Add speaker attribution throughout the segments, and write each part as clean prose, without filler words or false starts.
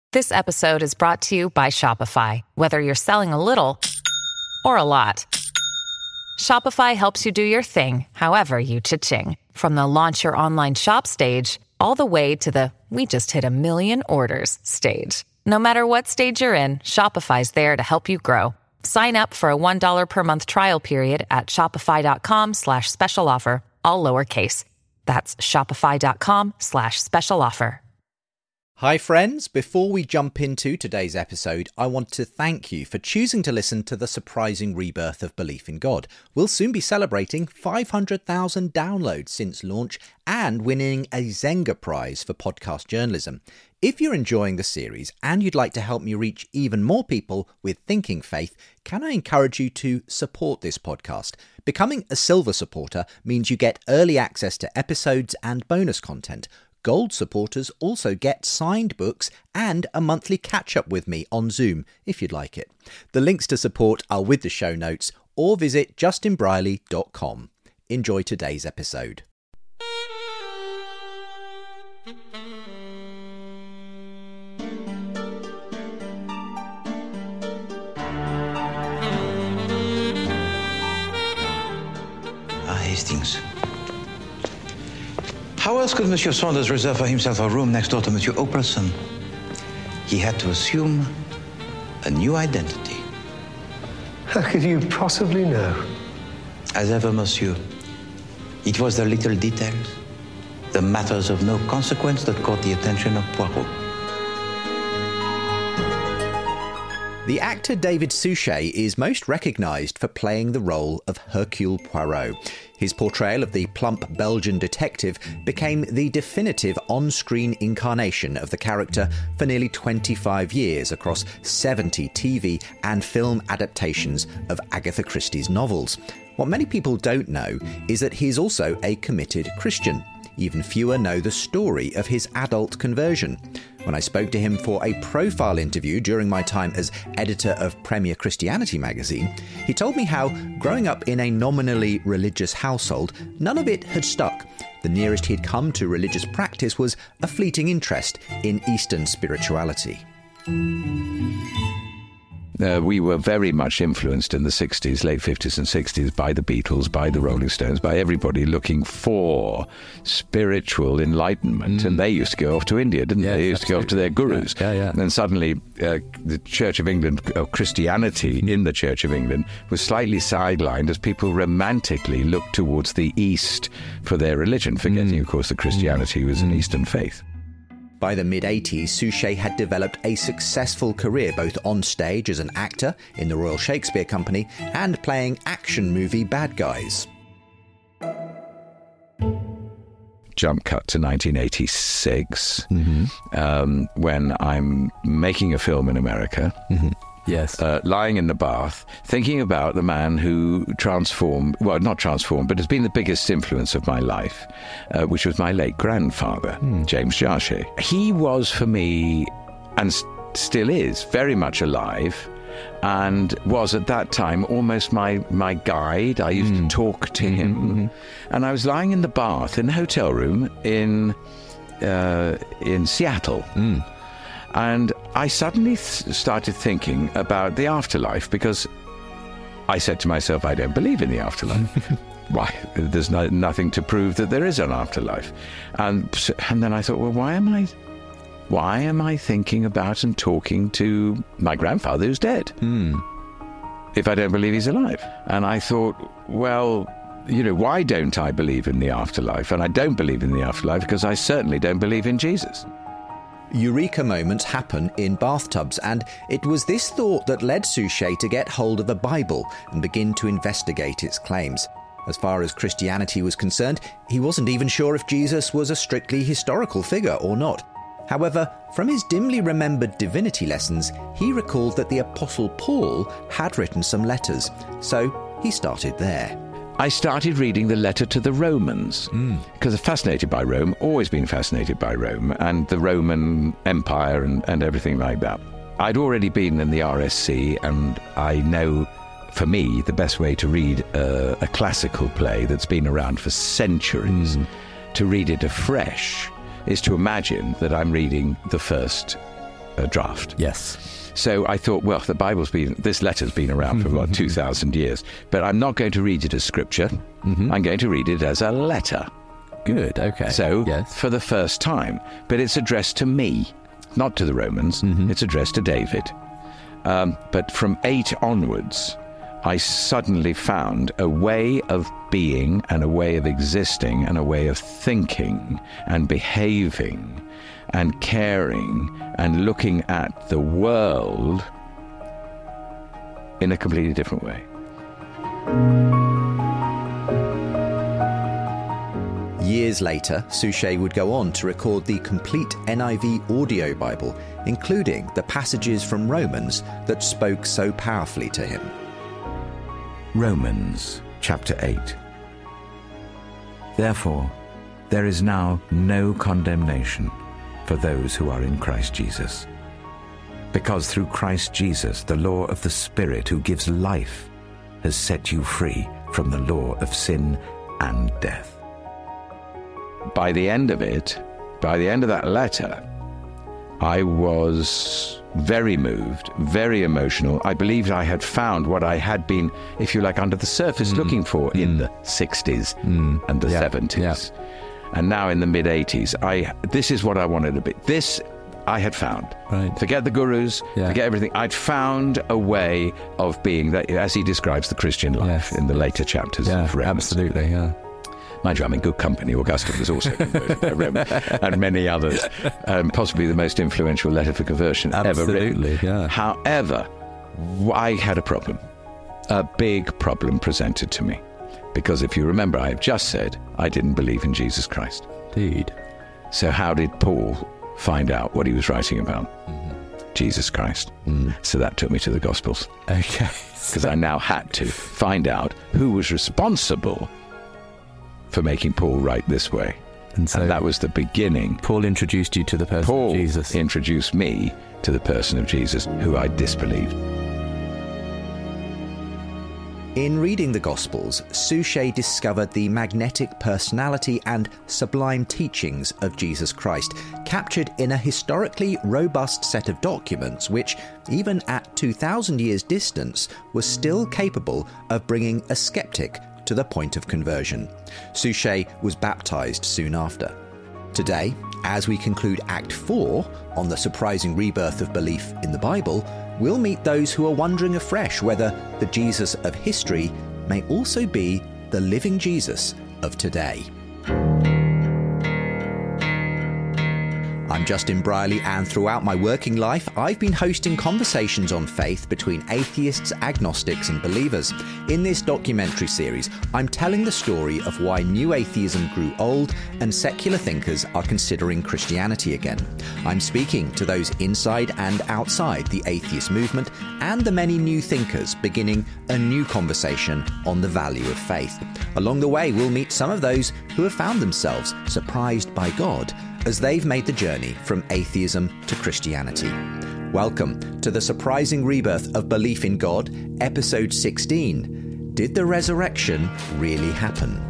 Speaker 1: This episode is brought to you by Shopify. Whether you're selling a little or a lot, Shopify helps you do your thing, however you cha-ching. From the launch your online shop stage, all the way to the we just hit 1 million orders stage. No matter what stage you're in, Shopify's there to help you grow. Sign up for a $1 per month trial period at shopify.com/special offer, all lowercase. That's shopify.com/special offer.
Speaker 2: Hi friends, before we jump into today's episode, I want to thank you for choosing to listen to the surprising rebirth of Belief in God. We'll soon be celebrating 500,000 downloads since launch and winning a Zenga Prize for podcast journalism. If you're enjoying the series and you'd like to help me reach even more people with thinking faith, can I encourage you to support this podcast? Becoming a silver supporter means you get early access to episodes and bonus content. Gold supporters also get signed books and a monthly catch-up with me on Zoom, if you'd like it. The links to support are with the show notes, or visit justinbriley.com. Enjoy today's episode.
Speaker 3: Hastings. How else could Monsieur Saunders reserve for himself a room next door to Monsieur Operson? He had to assume a new identity.
Speaker 4: How could you possibly know?
Speaker 3: As ever, Monsieur, it was the little details, the matters of no consequence that caught the attention of Poirot.
Speaker 2: The actor David Suchet is most recognised for playing the role of Hercule Poirot. His portrayal of the plump Belgian detective became the definitive on-screen incarnation of the character for nearly 25 years across 70 TV and film adaptations of Agatha Christie's novels. What many people don't know is that he's also a committed Christian. Even fewer know the story of his adult conversion. When I spoke to him for a profile interview during my time as editor of Premier Christianity magazine, he told me how, growing up in a nominally religious household, none of it had stuck. The nearest he'd come to religious practice was a fleeting interest in Eastern spirituality.
Speaker 5: We were very much influenced in the 60s, late 50s and 60s, by the Beatles, by the Rolling Stones, by everybody looking for spiritual enlightenment. And they used to go off to India, didn't they? They used to go off to their gurus.
Speaker 6: Yeah.
Speaker 5: And then suddenly the Church of England, or Christianity in the Church of England, was slightly sidelined as people romantically looked towards the East for their religion, forgetting, of course, that Christianity was an Eastern faith.
Speaker 2: By the mid-80s, Suchet had developed a successful career both on stage as an actor in the Royal Shakespeare Company and playing action movie bad guys.
Speaker 5: Jump cut to 1986, when I'm making a film in America.
Speaker 6: Yes.
Speaker 5: Lying in the bath, thinking about the man who transformed, well, not transformed, but has been the biggest influence of my life, which was my late grandfather, James Jarche. He was, for me, and still is, very much alive, and was at that time almost my guide. I used to talk to him. And I was lying in the bath in a hotel room in Seattle. And I suddenly started thinking about the afterlife, because I said to myself, I don't believe in the afterlife. Why? There's nothing to prove that there is an afterlife. And then I thought, well, why am I thinking about and talking to my grandfather who's dead? If I don't believe he's alive? And I thought, well, why don't I believe in the afterlife? And I don't believe in the afterlife because I certainly don't believe in Jesus.
Speaker 2: Eureka moments happen in bathtubs, and it was this thought that led Suchet to get hold of a Bible and begin to investigate its claims. As far as Christianity was concerned, he wasn't even sure if Jesus was a strictly historical figure or not. However, from his dimly remembered divinity lessons, he recalled that the Apostle Paul had written some letters, so he started there.
Speaker 5: I started reading the letter to the Romans, because I'm fascinated by Rome, always been fascinated by Rome, and the Roman Empire and everything like that. I'd already been in the RSC, and I know, for me, the best way to read a classical play that's been around for centuries, to read it afresh, is to imagine that I'm reading the first draft.
Speaker 2: Yes.
Speaker 5: So I thought, well, this letter's been around for about 2,000 years, but I'm not going to read it as scripture. I'm going to read it as a letter.
Speaker 2: Good, okay.
Speaker 5: So,
Speaker 2: yes.
Speaker 5: For the first time, but it's addressed to me, not to the Romans. It's addressed to David. But from 8 onwards, I suddenly found a way of being and a way of existing and a way of thinking and behaving and caring and looking at the world in a completely different way.
Speaker 2: Years later, Suchet would go on to record the complete NIV audio Bible, including the passages from Romans that spoke so powerfully to him.
Speaker 3: Romans chapter 8. Therefore, there is now no condemnation for those who are in Christ Jesus. Because through Christ Jesus, the law of the Spirit who gives life has set you free from the law of sin and death.
Speaker 5: By the end of that letter, I was very moved, very emotional. I believed I had found what I had been, if you like, under the surface looking for in the 60s and the 70s. Yeah. And now in the mid-80s, this is what I wanted to be. This I had found.
Speaker 2: Right.
Speaker 5: Forget the gurus, forget everything. I'd found a way of being, that, as he describes the Christian life in the later chapters of Romans.
Speaker 2: Absolutely, yeah.
Speaker 5: Mind you, I'm in good company. Augustine was also converted by Rome, and many others. Possibly the most influential letter for conversion ever written.
Speaker 2: Yeah.
Speaker 5: However, I had a problem. A big problem presented to me. Because if you remember, I have just said I didn't believe in Jesus Christ.
Speaker 2: Indeed.
Speaker 5: So how did Paul find out what he was writing about? Jesus Christ. So that took me to the Gospels.
Speaker 2: Okay.
Speaker 5: Because I now had to find out who was responsible for making Paul write this way. And so that was the beginning.
Speaker 2: Paul introduced you to the person of Jesus.
Speaker 5: Paul introduced me to the person of Jesus, who I disbelieved.
Speaker 2: In reading the Gospels, Suchet discovered the magnetic personality and sublime teachings of Jesus Christ, captured in a historically robust set of documents which, even at 2,000 years' distance, was still capable of bringing a skeptic to the point of conversion. Suchet was baptized soon after. Today, as we conclude Act 4 on the surprising rebirth of belief in the Bible, we'll meet those who are wondering afresh whether the Jesus of history may also be the living Jesus of today. I'm Justin Brierley, and throughout my working life, I've been hosting conversations on faith between atheists, agnostics, and believers. In this documentary series, I'm telling the story of why new atheism grew old and secular thinkers are considering Christianity again. I'm speaking to those inside and outside the atheist movement and the many new thinkers beginning a new conversation on the value of faith. Along the way, we'll meet some of those who have found themselves surprised by God as they've made the journey from atheism to Christianity. Welcome to the surprising rebirth of belief in God, episode 16. Did the resurrection really happen?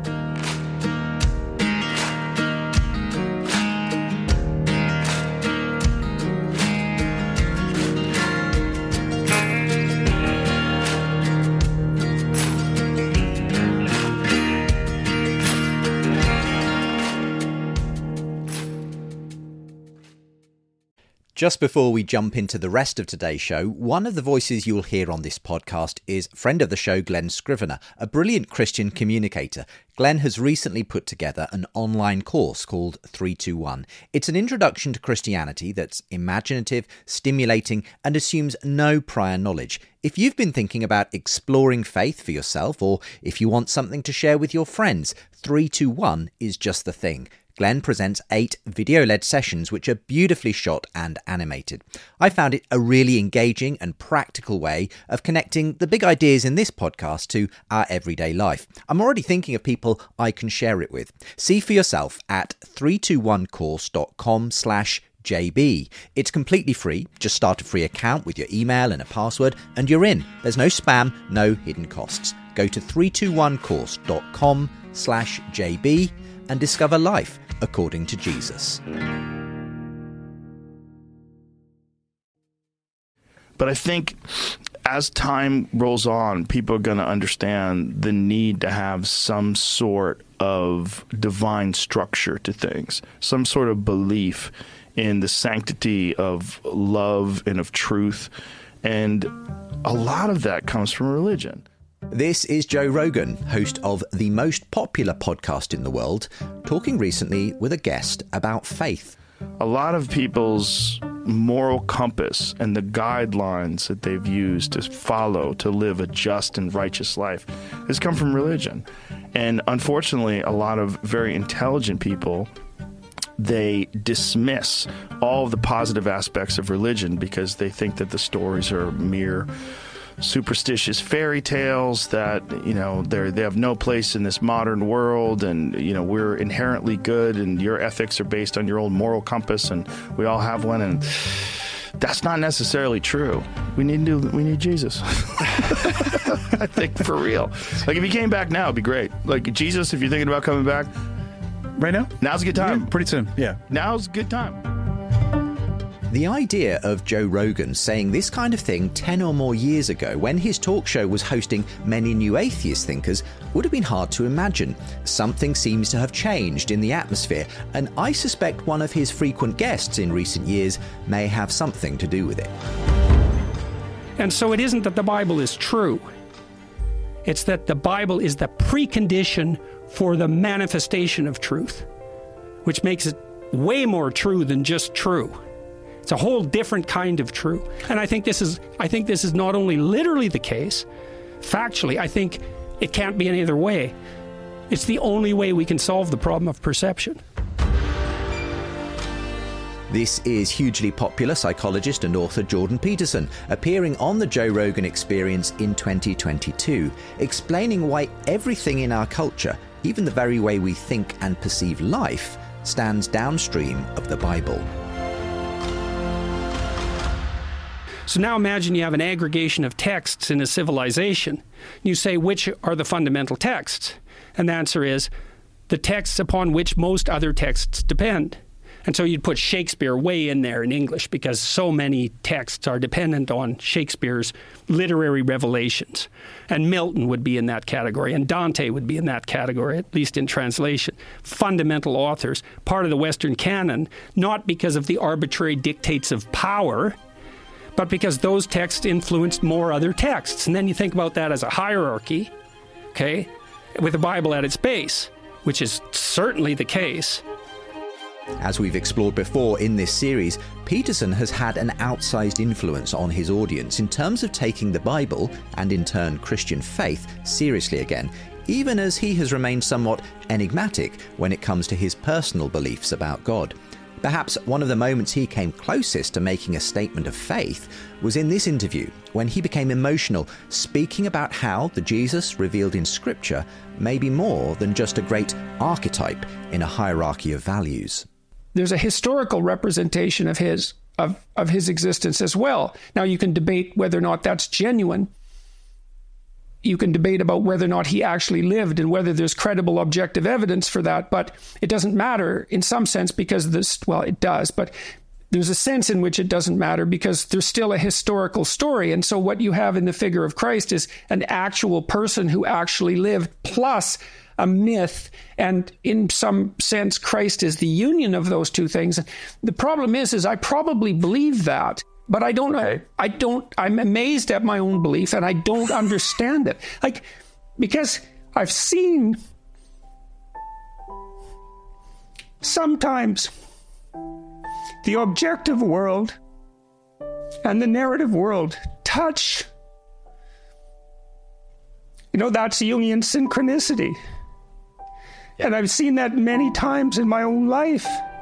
Speaker 2: Just before we jump into the rest of today's show, one of the voices you'll hear on this podcast is friend of the show, Glen Scrivener, a brilliant Christian communicator. Glen has recently put together an online course called 321. It's an introduction to Christianity that's imaginative, stimulating, and assumes no prior knowledge. If you've been thinking about exploring faith for yourself, or if you want something to share with your friends, 321 is just the thing. Glen presents 8 video-led sessions which are beautifully shot and animated. I found it a really engaging and practical way of connecting the big ideas in this podcast to our everyday life. I'm already thinking of people I can share it with. See for yourself at 321course.com/JB. It's completely free. Just start a free account with your email and a password and you're in. There's no spam, no hidden costs. Go to 321course.com/JB and discover life according to Jesus.
Speaker 6: But I think as time rolls on, people are going to understand the need to have some sort of divine structure to things, some sort of belief in the sanctity of love and of truth. And a lot of that comes from religion.
Speaker 2: This is Joe Rogan, host of the most popular podcast in the world, talking recently with a guest about faith.
Speaker 6: A lot of people's moral compass and the guidelines that they've used to follow to live a just and righteous life has come from religion. And unfortunately, a lot of very intelligent people, they dismiss all of the positive aspects of religion because they think that the stories are mere superstitious fairy tales, that, you know, they have no place in this modern world, and, you know, we're inherently good and your ethics are based on your old moral compass and we all have one. And that's not necessarily true. We need Jesus. I think, for real. Like, if he came back now, it'd be great. Like, Jesus, if you're thinking about coming back
Speaker 7: right now,
Speaker 6: now's a good time.
Speaker 7: Yeah, pretty soon. Yeah,
Speaker 6: now's a good time.
Speaker 2: The idea of Joe Rogan saying this kind of thing 10 or more years ago, when his talk show was hosting many new atheist thinkers, would have been hard to imagine. Something seems to have changed in the atmosphere, and I suspect one of his frequent guests in recent years may have something to do with it.
Speaker 8: And so it isn't that the Bible is true. It's that the Bible is the precondition for the manifestation of truth, which makes it way more true than just true. It's a whole different kind of true. And I think this is not only literally the case, factually, I think it can't be any other way. It's the only way we can solve the problem of perception.
Speaker 2: This is hugely popular psychologist and author Jordan Peterson, appearing on the Joe Rogan Experience in 2022, explaining why everything in our culture, even the very way we think and perceive life, stands downstream of the Bible.
Speaker 8: So now imagine you have an aggregation of texts in a civilization. You say, which are the fundamental texts? And the answer is the texts upon which most other texts depend. And so you'd put Shakespeare way in there in English because so many texts are dependent on Shakespeare's literary revelations. And Milton would be in that category, and Dante would be in that category, at least in translation. Fundamental authors, part of the Western canon, not because of the arbitrary dictates of power, but because those texts influenced more other texts. And then you think about that as a hierarchy, okay, with the Bible at its base, which is certainly the case.
Speaker 2: As we've explored before in this series, Peterson has had an outsized influence on his audience in terms of taking the Bible, and in turn Christian faith, seriously again, even as he has remained somewhat enigmatic when it comes to his personal beliefs about God. Perhaps one of the moments he came closest to making a statement of faith was in this interview, when he became emotional, speaking about how the Jesus revealed in Scripture may be more than just a great archetype in a hierarchy of values.
Speaker 8: There's a historical representation of his existence as well. Now, you can debate whether or not that's genuine. You can debate about whether or not he actually lived and whether there's credible objective evidence for that, but it doesn't matter in some sense because it does, but there's a sense in which it doesn't matter because there's still a historical story. And so what you have in the figure of Christ is an actual person who actually lived, plus a myth. And in some sense, Christ is the union of those two things. The problem is I probably believe that, but I'm amazed at my own belief and I don't understand it. Because I've seen sometimes the objective world and the narrative world touch. That's Jungian synchronicity. And I've seen that many times in my own life.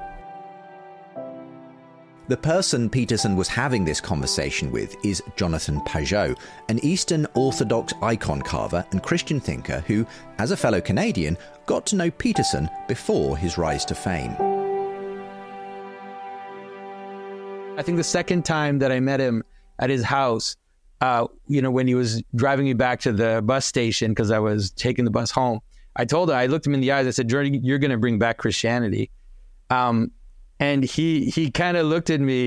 Speaker 2: The person Peterson was having this conversation with is Jonathan Pageau, an Eastern Orthodox icon carver and Christian thinker who, as a fellow Canadian, got to know Peterson before his rise to fame.
Speaker 9: I think the second time that I met him at his house, when he was driving me back to the bus station because I was taking the bus home, I looked him in the eyes, I said, "Jordan, you're going to bring back Christianity." And he kind of looked at me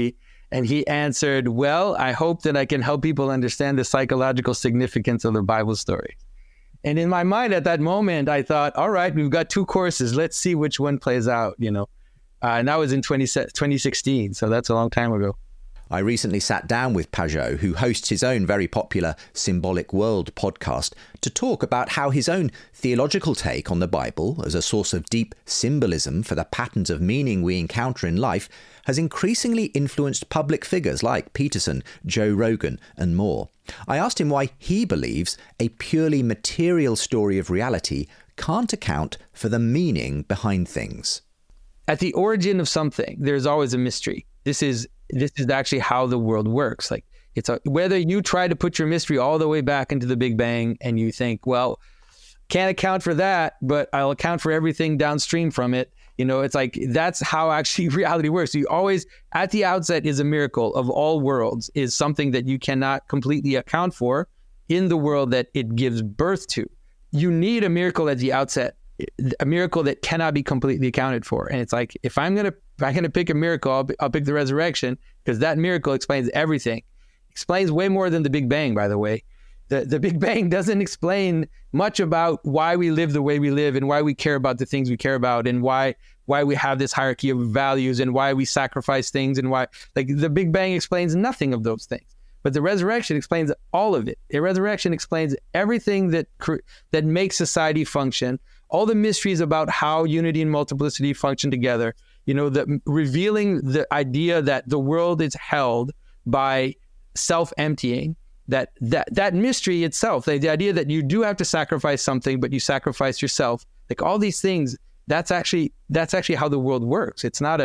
Speaker 9: And he answered, well, I hope that I can help people understand the psychological significance of the Bible story. And in my mind at that moment, I thought, all right, we've got 2 courses. Let's see which one plays out, And that was in 2016. So that's a long time ago.
Speaker 2: I recently sat down with Pageau, who hosts his own very popular Symbolic World podcast, to talk about how his own theological take on the Bible as a source of deep symbolism for the patterns of meaning we encounter in life has increasingly influenced public figures like Peterson, Joe Rogan, and more. I asked him why he believes a purely material story of reality can't account for the meaning behind things.
Speaker 9: At the origin of something, there's always a mystery. This is actually how the world works. Like whether you try to put your mystery all the way back into the Big Bang and you think, well, can't account for that, but I'll account for everything downstream from it. It's like that's how actually reality works. You always, at the outset, is a miracle of all worlds, is something that you cannot completely account for in the world that it gives birth to. You need a miracle at the outset, a miracle that cannot be completely accounted for. And it's like, if I'm gonna pick a miracle, I'll pick the resurrection, because that miracle explains everything. Explains way more than the Big Bang, by the way. The Big Bang doesn't explain much about why we live the way we live and why we care about the things we care about and why we have this hierarchy of values and why we sacrifice things and why, like, the Big Bang explains nothing of those things. But the resurrection explains all of it. The resurrection explains everything that makes society function, all the mysteries about how unity and multiplicity function together, revealing the idea that the world is held by self-emptying, that mystery itself, the idea that you do have to sacrifice something, but you sacrifice yourself, like all these things, that's actually how the world works. It's not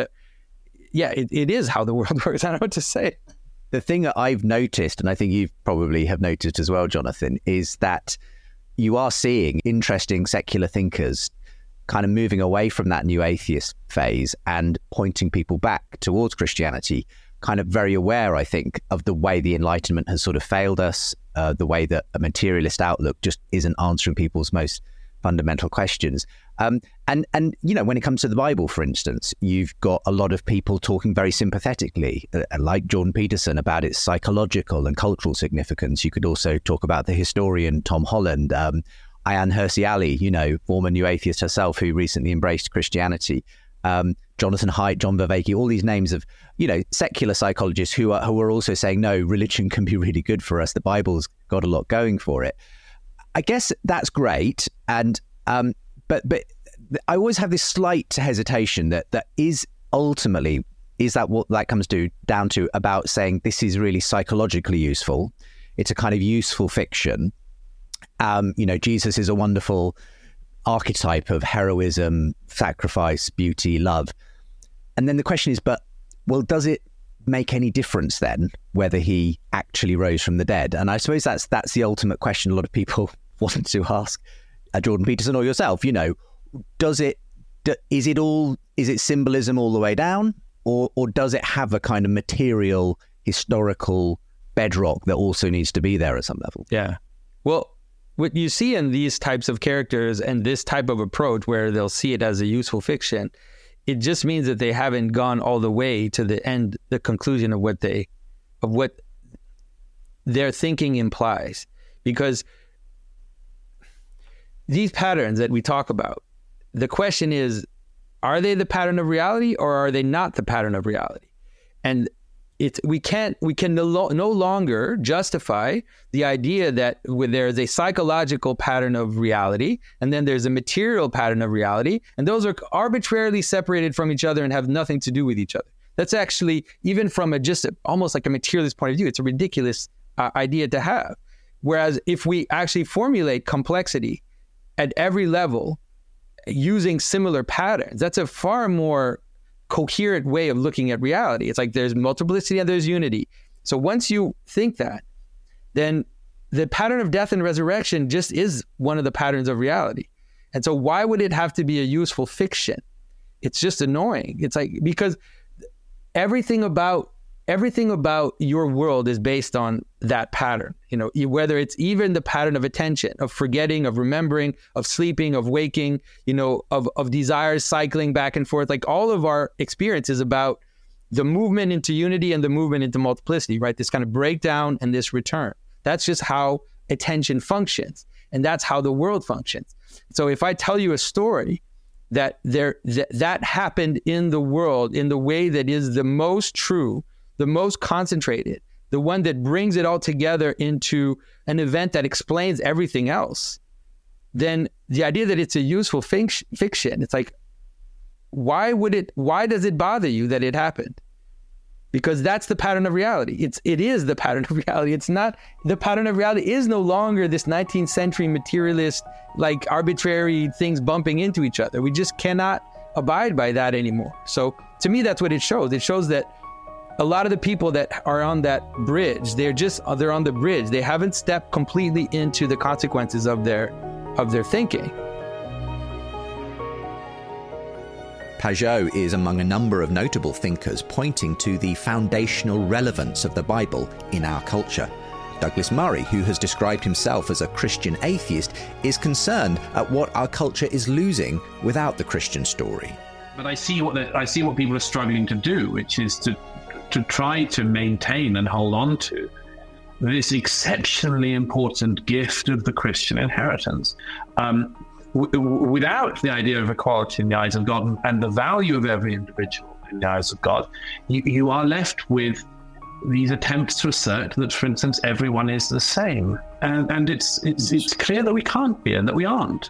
Speaker 9: it is how the world works. I don't know what to say.
Speaker 2: The thing that I've noticed, and I think you probably have noticed as well, Jonathan, is that you are seeing interesting secular thinkers kind of moving away from that new atheist phase and pointing people back towards Christianity, kind of very aware, I think, of the way the Enlightenment has sort of failed us, the way that a materialist outlook just isn't answering people's most fundamental questions. And when it comes to the Bible, for instance, you've got a lot of people talking very sympathetically, like Jordan Peterson, about its psychological and cultural significance. You could also talk about the historian Tom Holland, Ayaan Hirsi Ali, former New Atheist herself, who recently embraced Christianity. Jonathan Haidt, John Vervaeke, all these names of, secular psychologists who are also saying, no, religion can be really good for us. The Bible's got a lot going for it. I guess that's great. And, but I always have this slight hesitation that is ultimately, is that what that comes down to about saying this is really psychologically useful. It's a kind of useful fiction. Jesus is a wonderful archetype of heroism, sacrifice, beauty, love. And then the question is, does it make any difference then whether he actually rose from the dead? And I suppose that's the ultimate question a lot of people want to ask Jordan Peterson or yourself. Is it symbolism all the way down, or does it have a kind of material historical bedrock that also needs to be there at some level?
Speaker 9: Yeah. Well, what you see in these types of characters and this type of approach where they'll see it as a useful fiction, it just means that they haven't gone all the way to the end, the conclusion of what their thinking implies. Because these patterns that we talk about, the question is, are they the pattern of reality or are they not the pattern of reality? And we can no longer justify the idea that there's a psychological pattern of reality and then there's a material pattern of reality, and those are arbitrarily separated from each other and have nothing to do with each other. That's actually, even from almost like a materialist point of view, it's a ridiculous idea to have. Whereas if we actually formulate complexity at every level using similar patterns, that's a far more coherent way of looking at reality. It's like there's multiplicity and there's unity. So once you think that, then the pattern of death and resurrection just is one of the patterns of reality. And so why would it have to be a useful fiction? It's just annoying. It's like, because everything about your world is based on that pattern, whether it's even the pattern of attention, of forgetting, of remembering, of sleeping, of waking, of desires cycling back and forth. Like all of our experience is about the movement into unity and the movement into multiplicity, right? This kind of breakdown and this return. That's just how attention functions. And that's how the world functions. So if I tell you a story that happened in the world in the way that is the most true, the most concentrated, the one that brings it all together into an event that explains everything else, then the idea that it's a useful fiction, it's like, why does it bother you that it happened? Because that's the pattern of reality. It is the pattern of reality. It's not, the pattern of reality is no longer this 19th century materialist, like arbitrary things bumping into each other. We just cannot abide by that anymore. So to me, that's what it shows. It shows that a lot of the people that are on that bridge, they're on the bridge. They haven't stepped completely into the consequences of their thinking.
Speaker 2: Pageau is among a number of notable thinkers pointing to the foundational relevance of the Bible in our culture. Douglas Murray, who has described himself as a Christian atheist, is concerned at what our culture is losing without the Christian story.
Speaker 10: But I see what people are struggling to do, which is to try to maintain and hold on to this exceptionally important gift of the Christian inheritance. Without the idea of equality in the eyes of God and the value of every individual in the eyes of God, you are left with these attempts to assert that, for instance, everyone is the same. And it's clear that we can't be and that we aren't.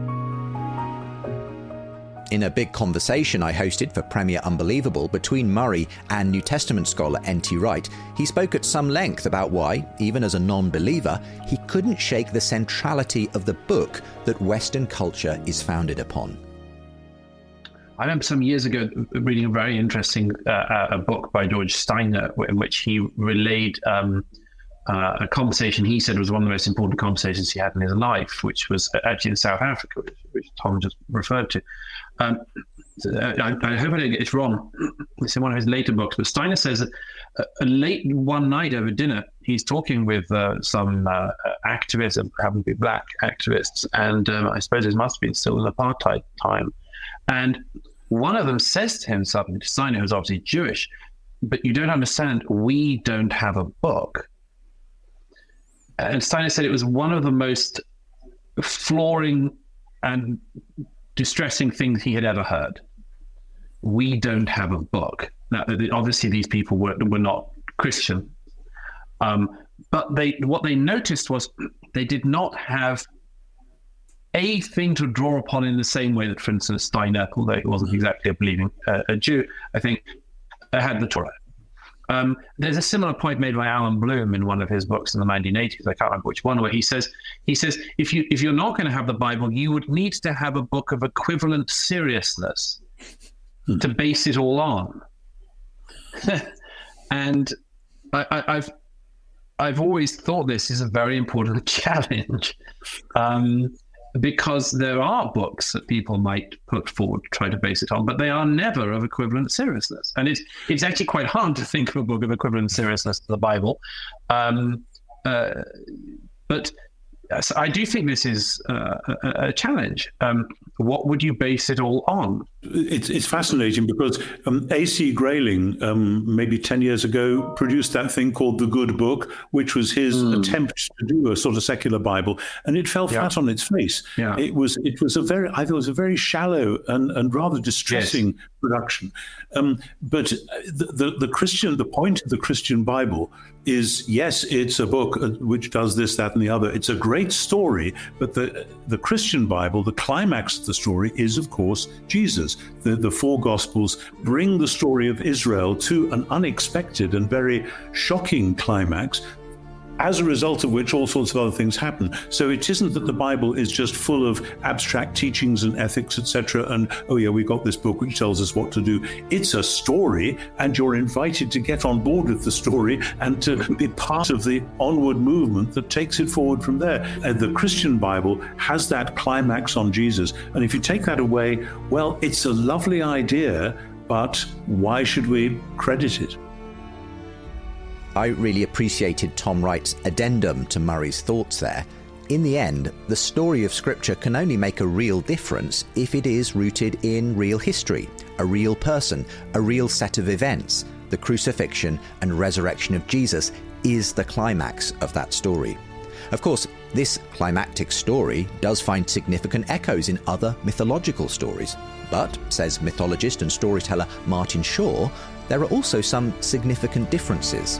Speaker 2: In a big conversation I hosted for Premier Unbelievable between Murray and New Testament scholar N.T. Wright, he spoke at some length about why, even as a non-believer, he couldn't shake the centrality of the book that Western culture is founded upon.
Speaker 10: I remember some years ago reading a very interesting a book by George Steiner in which he relayed a conversation he said was one of the most important conversations he had in his life, which was actually in South Africa, which Tom just referred to. I hope I don't get this wrong. It's in one of his later books, but Steiner says that late one night over dinner, he's talking with some activists, happen to be black activists, and I suppose it must have been still in apartheid time. And one of them says to him suddenly, to Steiner, who's obviously Jewish, but you don't understand, we don't have a book. And Steiner said it was one of the most flooring and distressing things he had ever heard. We don't have a book. Now, obviously, these people were not Christian, but what they noticed was they did not have a thing to draw upon in the same way that, for instance, Steiner, although he wasn't exactly a believing a Jew, I think, had the Torah. There's a similar point made by Alan Bloom in one of his books in the 1980s. I can't remember which one, where he says if you're not going to have the Bible, you would need to have a book of equivalent seriousness to base it all on. And I've always thought this is a very important challenge. Because there are books that people might put forward to try to base it on, but they are never of equivalent seriousness. And it's actually quite hard to think of a book of equivalent seriousness to the Bible. But I do think this is a challenge. What would you base it all on?
Speaker 11: It's fascinating because A.C. Grayling, maybe 10 years ago, produced that thing called The Good Book, which was his attempt to do a sort of secular Bible, and it fell flat on its face. Yeah. It was a very shallow and rather distressing production. But the point of the Christian Bible is, yes, it's a book which does this, that, and the other. It's a great story, but the Christian Bible, the climax of the story is, of course, Jesus. The four Gospels bring the story of Israel to an unexpected and very shocking climax, as a result of which all sorts of other things happen. So it isn't that the Bible is just full of abstract teachings and ethics, etc., and, oh yeah, we've got this book which tells us what to do. It's a story, and you're invited to get on board with the story and to be part of the onward movement that takes it forward from there. And the Christian Bible has that climax on Jesus. And if you take that away, well, it's a lovely idea, but why should we credit it?
Speaker 2: I really appreciated Tom Wright's addendum to Murray's thoughts there. In the end, the story of Scripture can only make a real difference if it is rooted in real history, a real person, a real set of events. The crucifixion and resurrection of Jesus is the climax of that story. Of course, this climactic story does find significant echoes in other mythological stories. But, says mythologist and storyteller Martin Shaw, there are also some significant differences.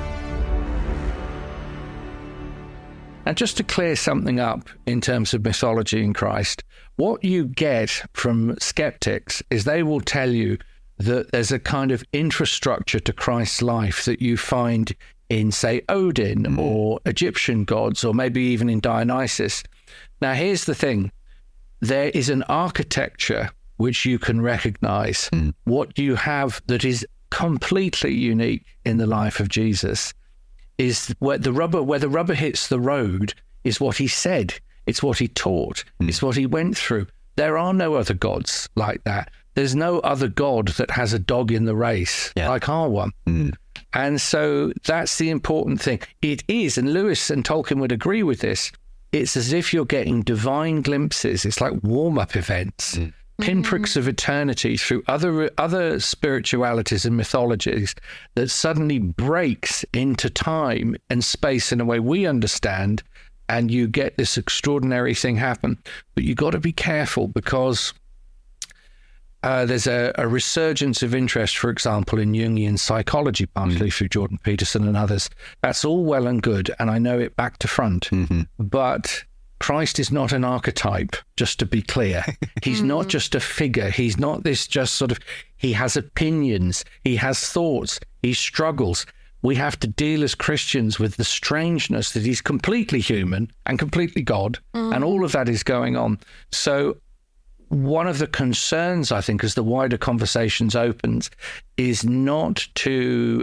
Speaker 12: And just to clear something up in terms of mythology in Christ, what you get from skeptics is they will tell you that there's a kind of infrastructure to Christ's life that you find in, say, Odin or Egyptian gods, or maybe even in Dionysus. Now, here's the thing. There is an architecture which you can recognize. What you have that is completely unique in the life of Jesus is where the rubber hits the road is what he said. It's what he taught. It's what he went through. There are no other gods like that. There's no other god that has a dog in the race like our one. And so that's the important thing. It is, and Lewis and Tolkien would agree with this, it's as if you're getting divine glimpses. It's like warm-up events, pinpricks of eternity through other spiritualities and mythologies that suddenly breaks into time and space in a way we understand, and you get this extraordinary thing happen. But you got to be careful because there's a resurgence of interest, for example, in Jungian psychology, partly through Jordan Peterson and others. That's all well and good, and I know it back to front. But Christ is not an archetype, just to be clear. He's not just a figure. He's not this just sort of, he has opinions, he has thoughts, he struggles. We have to deal as Christians with the strangeness that he's completely human and completely God, and all of that is going on. So one of the concerns, I think, as the wider conversations opens, is not to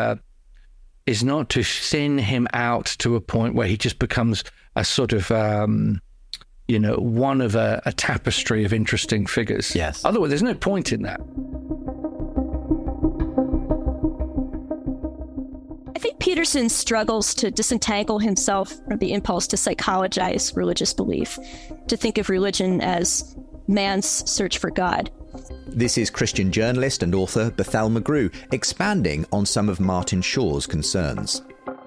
Speaker 12: thin him out to a point where he just becomes a sort of, one of a tapestry of interesting figures.
Speaker 2: Yes.
Speaker 12: Otherwise, there's no point in that.
Speaker 13: I think Peterson struggles to disentangle himself from the impulse to psychologize religious belief, to think of religion as man's search for God.
Speaker 2: This is Christian journalist and author Bethel McGrew expanding on some of Martin Shaw's concerns.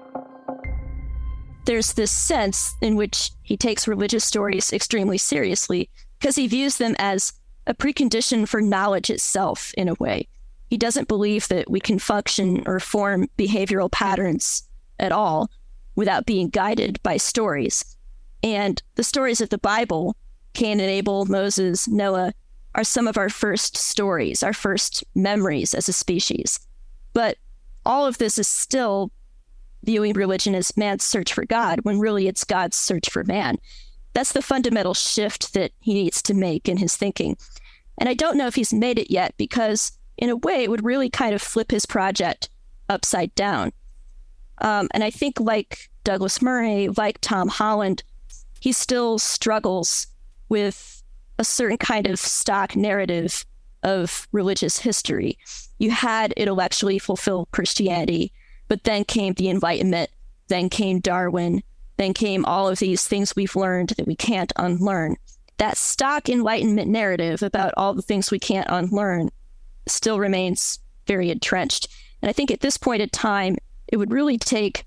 Speaker 13: There's this sense in which he takes religious stories extremely seriously because he views them as a precondition for knowledge itself, in a way. He doesn't believe that we can function or form behavioral patterns at all without being guided by stories. And the stories of the Bible, Cain and Abel, Moses, Noah, are some of our first stories, our first memories as a species. But all of this is still viewing religion as man's search for God, when really it's God's search for man. That's the fundamental shift that he needs to make in his thinking. And I don't know if he's made it yet, because in a way it would really kind of flip his project upside down. And I think, like Douglas Murray, like Tom Holland, he still struggles with a certain kind of stock narrative of religious history. You had intellectually fulfilled Christianity, but then came the Enlightenment, then came Darwin, then came all of these things we've learned that we can't unlearn. That stock Enlightenment narrative about all the things we can't unlearn still remains very entrenched. And I think at this point in time, it would really take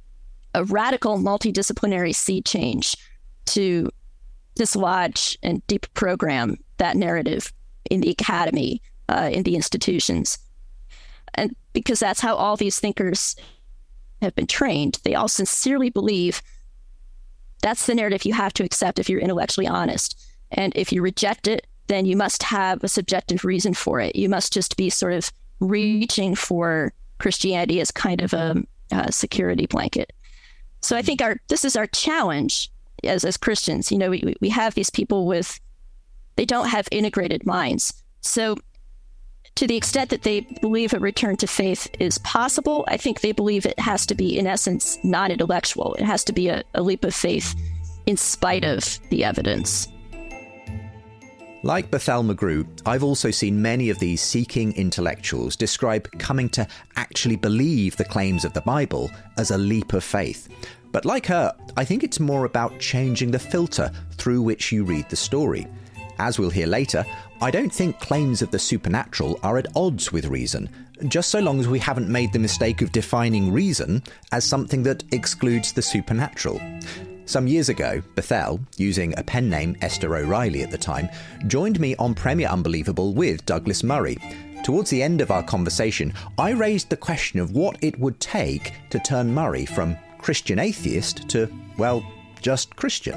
Speaker 13: a radical multidisciplinary sea change to dislodge and deprogram that narrative in the academy, in the institutions. And because that's how all these thinkers have been trained. They all sincerely believe that's the narrative you have to accept if you're intellectually honest. And if you reject it, then you must have a subjective reason for it. You must just be sort of reaching for Christianity as kind of a security blanket. So I think this is our challenge as Christians. You know, we have these people they don't have integrated minds. So to the extent that they believe a return to faith is possible, I think they believe it has to be, in essence, non-intellectual. It has to be a leap of faith in spite of the evidence.
Speaker 2: Like Bethel McGrew, I've also seen many of these seeking intellectuals describe coming to actually believe the claims of the Bible as a leap of faith. But like her, I think it's more about changing the filter through which you read the story. As we'll hear later, I don't think claims of the supernatural are at odds with reason, just so long as we haven't made the mistake of defining reason as something that excludes the supernatural. Some years ago, Bethel, using a pen name Esther O'Reilly at the time, joined me on Premier Unbelievable with Douglas Murray. Towards the end of our conversation, I raised the question of what it would take to turn Murray from Christian atheist to, well, just Christian.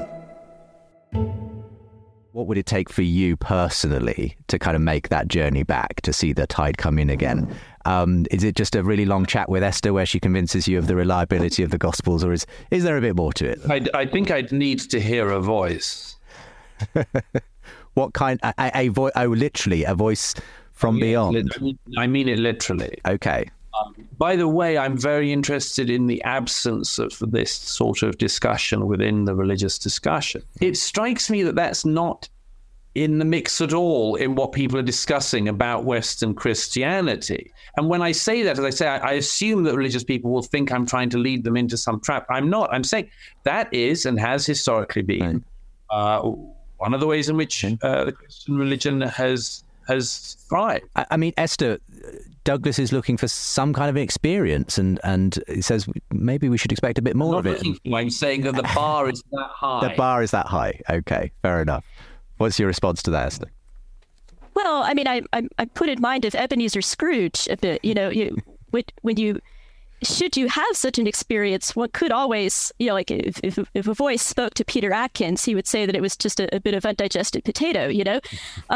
Speaker 2: What would it take for you personally to kind of make that journey back, to see the tide come in again? Is it just a really long chat with Esther where she convinces you of the reliability of the Gospels, or is there a bit more to it?
Speaker 12: I think I'd need to hear a voice.
Speaker 2: What kind? A voice? Oh, literally, a voice from beyond.
Speaker 12: I mean it literally.
Speaker 2: Okay.
Speaker 12: By the way, I'm very interested in the absence of this sort of discussion within the religious discussion. It strikes me that that's not in the mix at all in what people are discussing about Western Christianity. And when I say that, as I say, I assume that religious people will think I'm trying to lead them into some trap. I'm not. I'm saying that is and has historically been one of the ways in which the Christian religion has thrived.
Speaker 2: I mean, Esther, Douglas is looking for some kind of experience and says maybe we should expect a bit more of it.
Speaker 12: I'm saying that the bar is that high.
Speaker 2: The bar is that high. Okay, fair enough. What's your response to that, Esther?
Speaker 13: Well, I mean, I put in mind of Ebenezer Scrooge a bit. You know, should you have such an experience, one could always, you know, like if a voice spoke to Peter Atkins, he would say that it was just a bit of undigested potato, you know.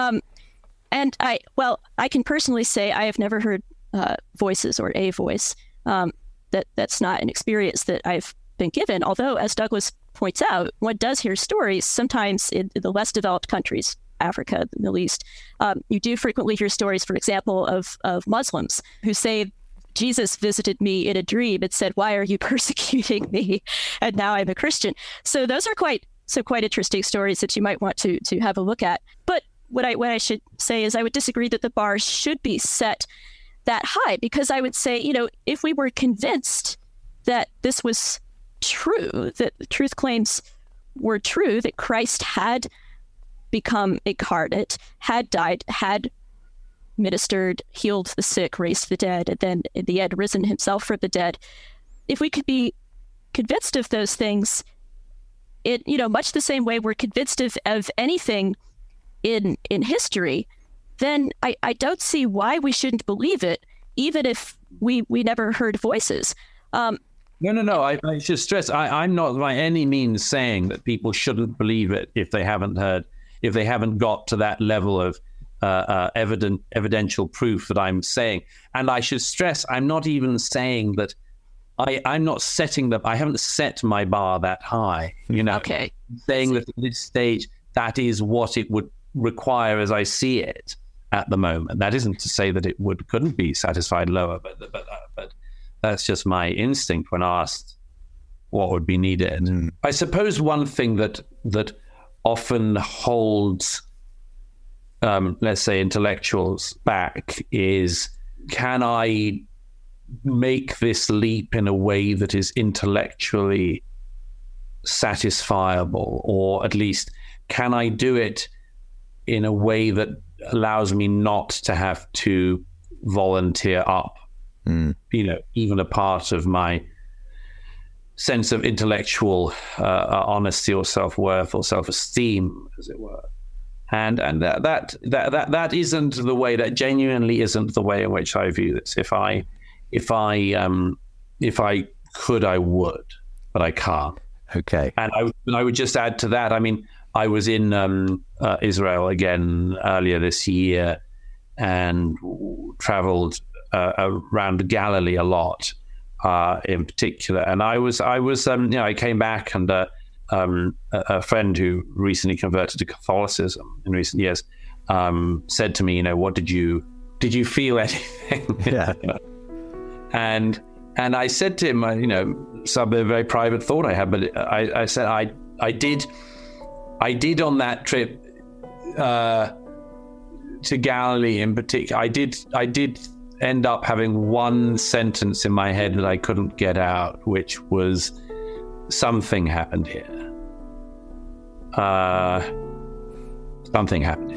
Speaker 13: And I can personally say I have never heard voices or a voice. That's not an experience that I've been given. Although, as Douglas points out, one does hear stories sometimes in the less developed countries, Africa, the Middle East. You do frequently hear stories, for example, of Muslims who say, Jesus visited me in a dream and said, "Why are you persecuting me?" And now I'm a Christian. So those are quite interesting stories that you might want to have a look at. But what I should say is I would disagree that the bar should be set that high, because I would say, you know, if we were convinced that this was true, that the truth claims were true, that Christ had become incarnate, had died, had ministered, healed the sick, raised the dead, and then in the end risen himself from the dead. If we could be convinced of those things, it, you know, much the same way we're convinced of anything in history, then I don't see why we shouldn't believe it, even if we never heard voices.
Speaker 12: No. I should stress, I'm not by any means saying that people shouldn't believe it if they haven't got to that level of evidential proof that I'm saying. And I should stress, I'm not even saying that I'm not setting I haven't set my bar that high. You know,
Speaker 13: okay.
Speaker 12: Saying that at this stage, that is what it would require as I see it at the moment. That isn't to say that it couldn't be satisfied lower, but that's just my instinct when asked what would be needed. I suppose one thing that often holds, let's say, intellectuals back is, can I make this leap in a way that is intellectually satisfiable, or at least can I do it in a way that allows me not to have to volunteer up, you know, even a part of my sense of intellectual honesty or self-worth or self-esteem, as it were. And that isn't the way, that genuinely isn't the way in which I view this. If I could, I would, but I can't.
Speaker 2: Okay.
Speaker 12: And I would just add to that, I mean, I was in Israel again earlier this year and traveled around Galilee a lot, in particular. And I came back, and a friend who recently converted to Catholicism in recent years said to me, you know, what did you feel anything?
Speaker 2: Yeah.
Speaker 12: And I said to him, you know, some very private thought I had, but I said I did on that trip to Galilee in particular. I did end up having one sentence in my head that I couldn't get out, which was, something happened here.
Speaker 9: Something happened.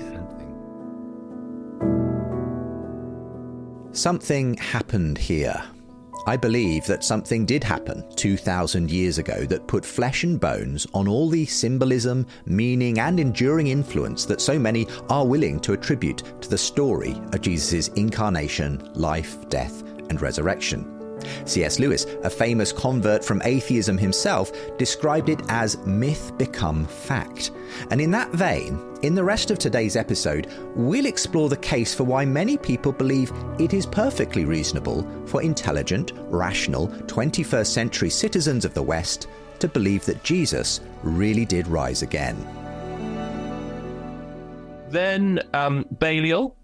Speaker 2: Something happened here. I believe that something did happen 2,000 years ago that put flesh and bones on all the symbolism, meaning and enduring influence that so many are willing to attribute to the story of Jesus' incarnation, life, death and resurrection. C.S. Lewis, a famous convert from atheism himself, described it as myth become fact. And in that vein, in the rest of today's episode, we'll explore the case for why many people believe it is perfectly reasonable for intelligent, rational, 21st century citizens of the West to believe that Jesus really did rise again.
Speaker 14: Then Balliol,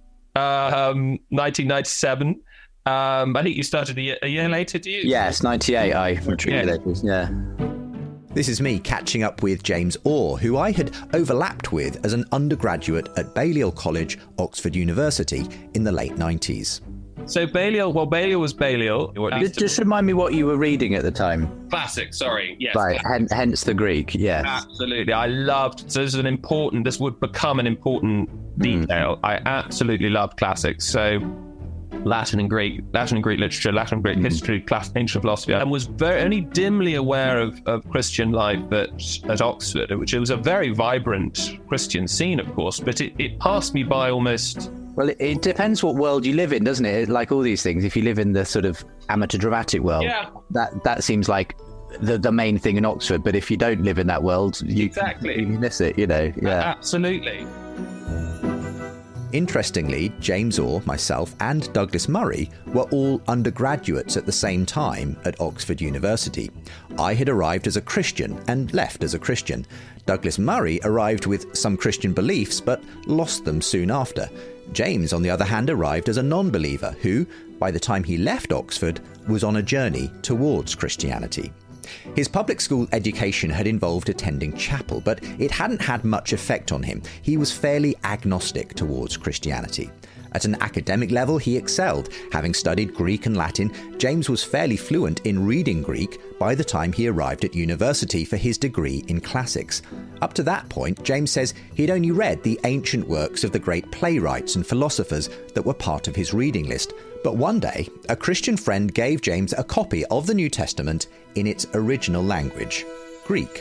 Speaker 14: 1997. I think you started a year later, do you?
Speaker 9: Yes, 98 I matriculated, yeah.
Speaker 2: This is me catching up with James Orr, who I had overlapped with as an undergraduate at Balliol College, Oxford University, in the late 90s.
Speaker 14: So Balliol was Balliol.
Speaker 9: Just remind me what you were reading at the time.
Speaker 14: Classic, sorry. Yes.
Speaker 9: Right, hence the Greek, yes.
Speaker 14: Absolutely. I loved, so this would become an important detail. I absolutely loved classics. So Latin and Greek literature, Latin and Greek history, ancient philosophy, and was only dimly aware of Christian life at Oxford, which it was a very vibrant Christian scene, of course, but it passed me by almost.
Speaker 9: Well, it depends what world you live in, doesn't it? Like all these things, if you live in the sort of amateur dramatic world, that seems like the main thing in Oxford, but if you don't live in that world, you miss it,
Speaker 14: Absolutely.
Speaker 2: Interestingly, James Orr, myself and Douglas Murray were all undergraduates at the same time at Oxford University. I had arrived as a Christian and left as a Christian. Douglas Murray arrived with some Christian beliefs but lost them soon after. James, on the other hand, arrived as a non-believer who, by the time he left Oxford, was on a journey towards Christianity. His public school education had involved attending chapel, but it hadn't had much effect on him. He was fairly agnostic towards Christianity. At an academic level, he excelled. Having studied Greek and Latin, James was fairly fluent in reading Greek by the time he arrived at university for his degree in classics. Up to that point, James says he'd only read the ancient works of the great playwrights and philosophers that were part of his reading list. But one day, a Christian friend gave James a copy of the New Testament in its original language, Greek.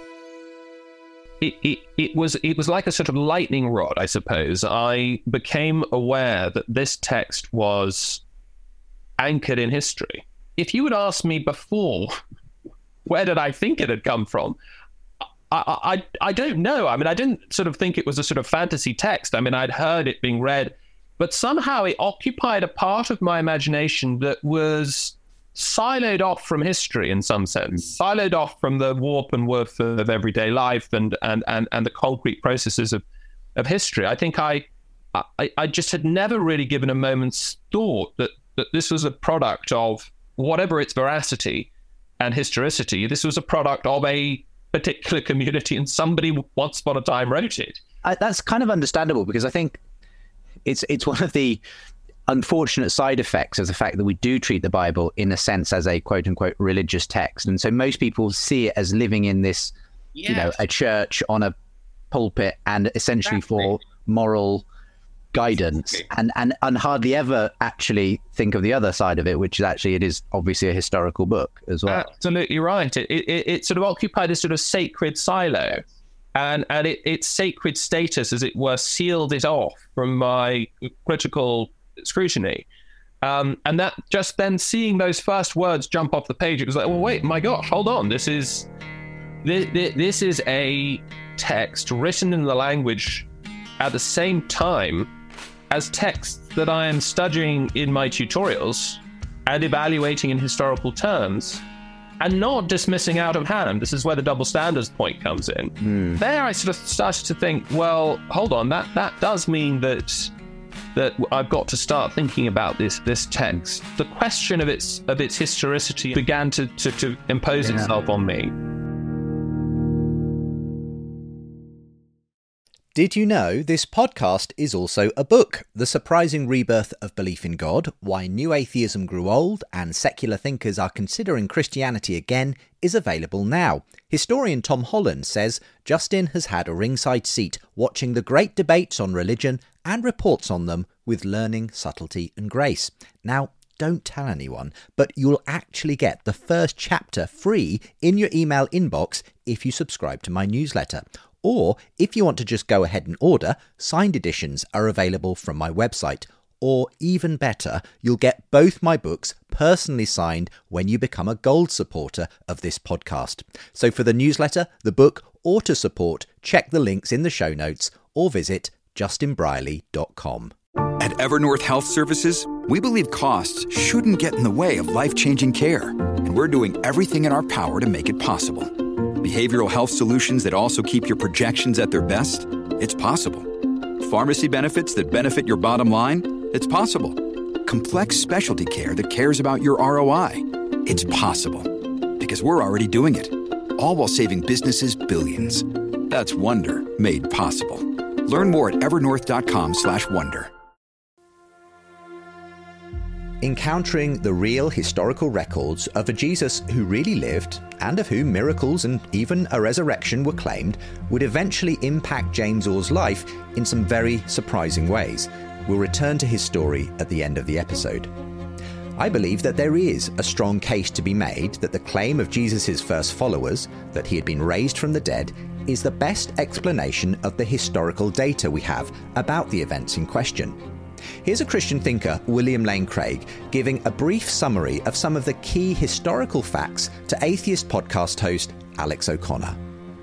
Speaker 14: It was like a sort of lightning rod, I suppose. I became aware that this text was anchored in history. If you had asked me before, where did I think it had come from? I don't know. I mean, I didn't sort of think it was a sort of fantasy text. I mean, I'd heard it being read, but somehow it occupied a part of my imagination that was siloed off from history in some sense, siloed off from the warp and woof of everyday life and the concrete processes of history. I think I just had never really given a moment's thought that this was a product of, whatever its veracity and historicity, this was a product of a particular community and somebody once upon a time wrote it.
Speaker 9: That's kind of understandable, because I think it's one of the unfortunate side effects of the fact that we do treat the Bible in a sense as a quote unquote religious text. And so most people see it as living in this, a church on a pulpit and essentially for moral guidance and hardly ever actually think of the other side of it, which is actually, it is obviously a historical book as well.
Speaker 14: Absolutely right. It sort of occupied a sort of sacred silo. And its sacred status, as it were, sealed it off from my critical scrutiny. And that just then seeing those first words jump off the page, it was like, well, wait, my gosh, hold on. This is a text written in the language at the same time as texts that I am studying in my tutorials and evaluating in historical terms, and not dismissing out of hand. This is where the double standards point comes in. There I sort of started to think, well, hold on, that does mean that I've got to start thinking about this text. The question of its historicity began to impose itself on me.
Speaker 2: Did you know this podcast is also a book? The Surprising Rebirth of Belief in God, Why New Atheism Grew Old and Secular Thinkers Are Considering Christianity Again, is available now. Historian Tom Holland says Justin has had a ringside seat watching the great debates on religion and reports on them with learning, subtlety and grace. Now, don't tell anyone, but you'll actually get the first chapter free in your email inbox if you subscribe to my newsletter. Or if you want to just go ahead and order, signed editions are available from my website. Or even better, you'll get both my books personally signed when you become a gold supporter of this podcast. So for the newsletter, the book, or to support, check the links in the show notes or visit justinbriley.com.
Speaker 15: At Evernorth Health Services, we believe costs shouldn't get in the way of life-changing care, and we're doing everything in our power to make it possible. Behavioral health solutions that also keep your projections at their best? It's possible. Pharmacy benefits that benefit your bottom line? It's possible. Complex specialty care that cares about your ROI? It's possible. Because we're already doing it. All while saving businesses billions. That's Wonder made possible. Learn more at evernorth.com/wonder.
Speaker 2: Encountering the real historical records of a Jesus who really lived, and of whom miracles and even a resurrection were claimed, would eventually impact James Orr's life in some very surprising ways. We'll return to his story at the end of the episode. I believe that there is a strong case to be made that the claim of Jesus' first followers, that he had been raised from the dead, is the best explanation of the historical data we have about the events in question. Here's a Christian thinker, William Lane Craig, giving a brief summary of some of the key historical facts to Atheist podcast host Alex O'Connor.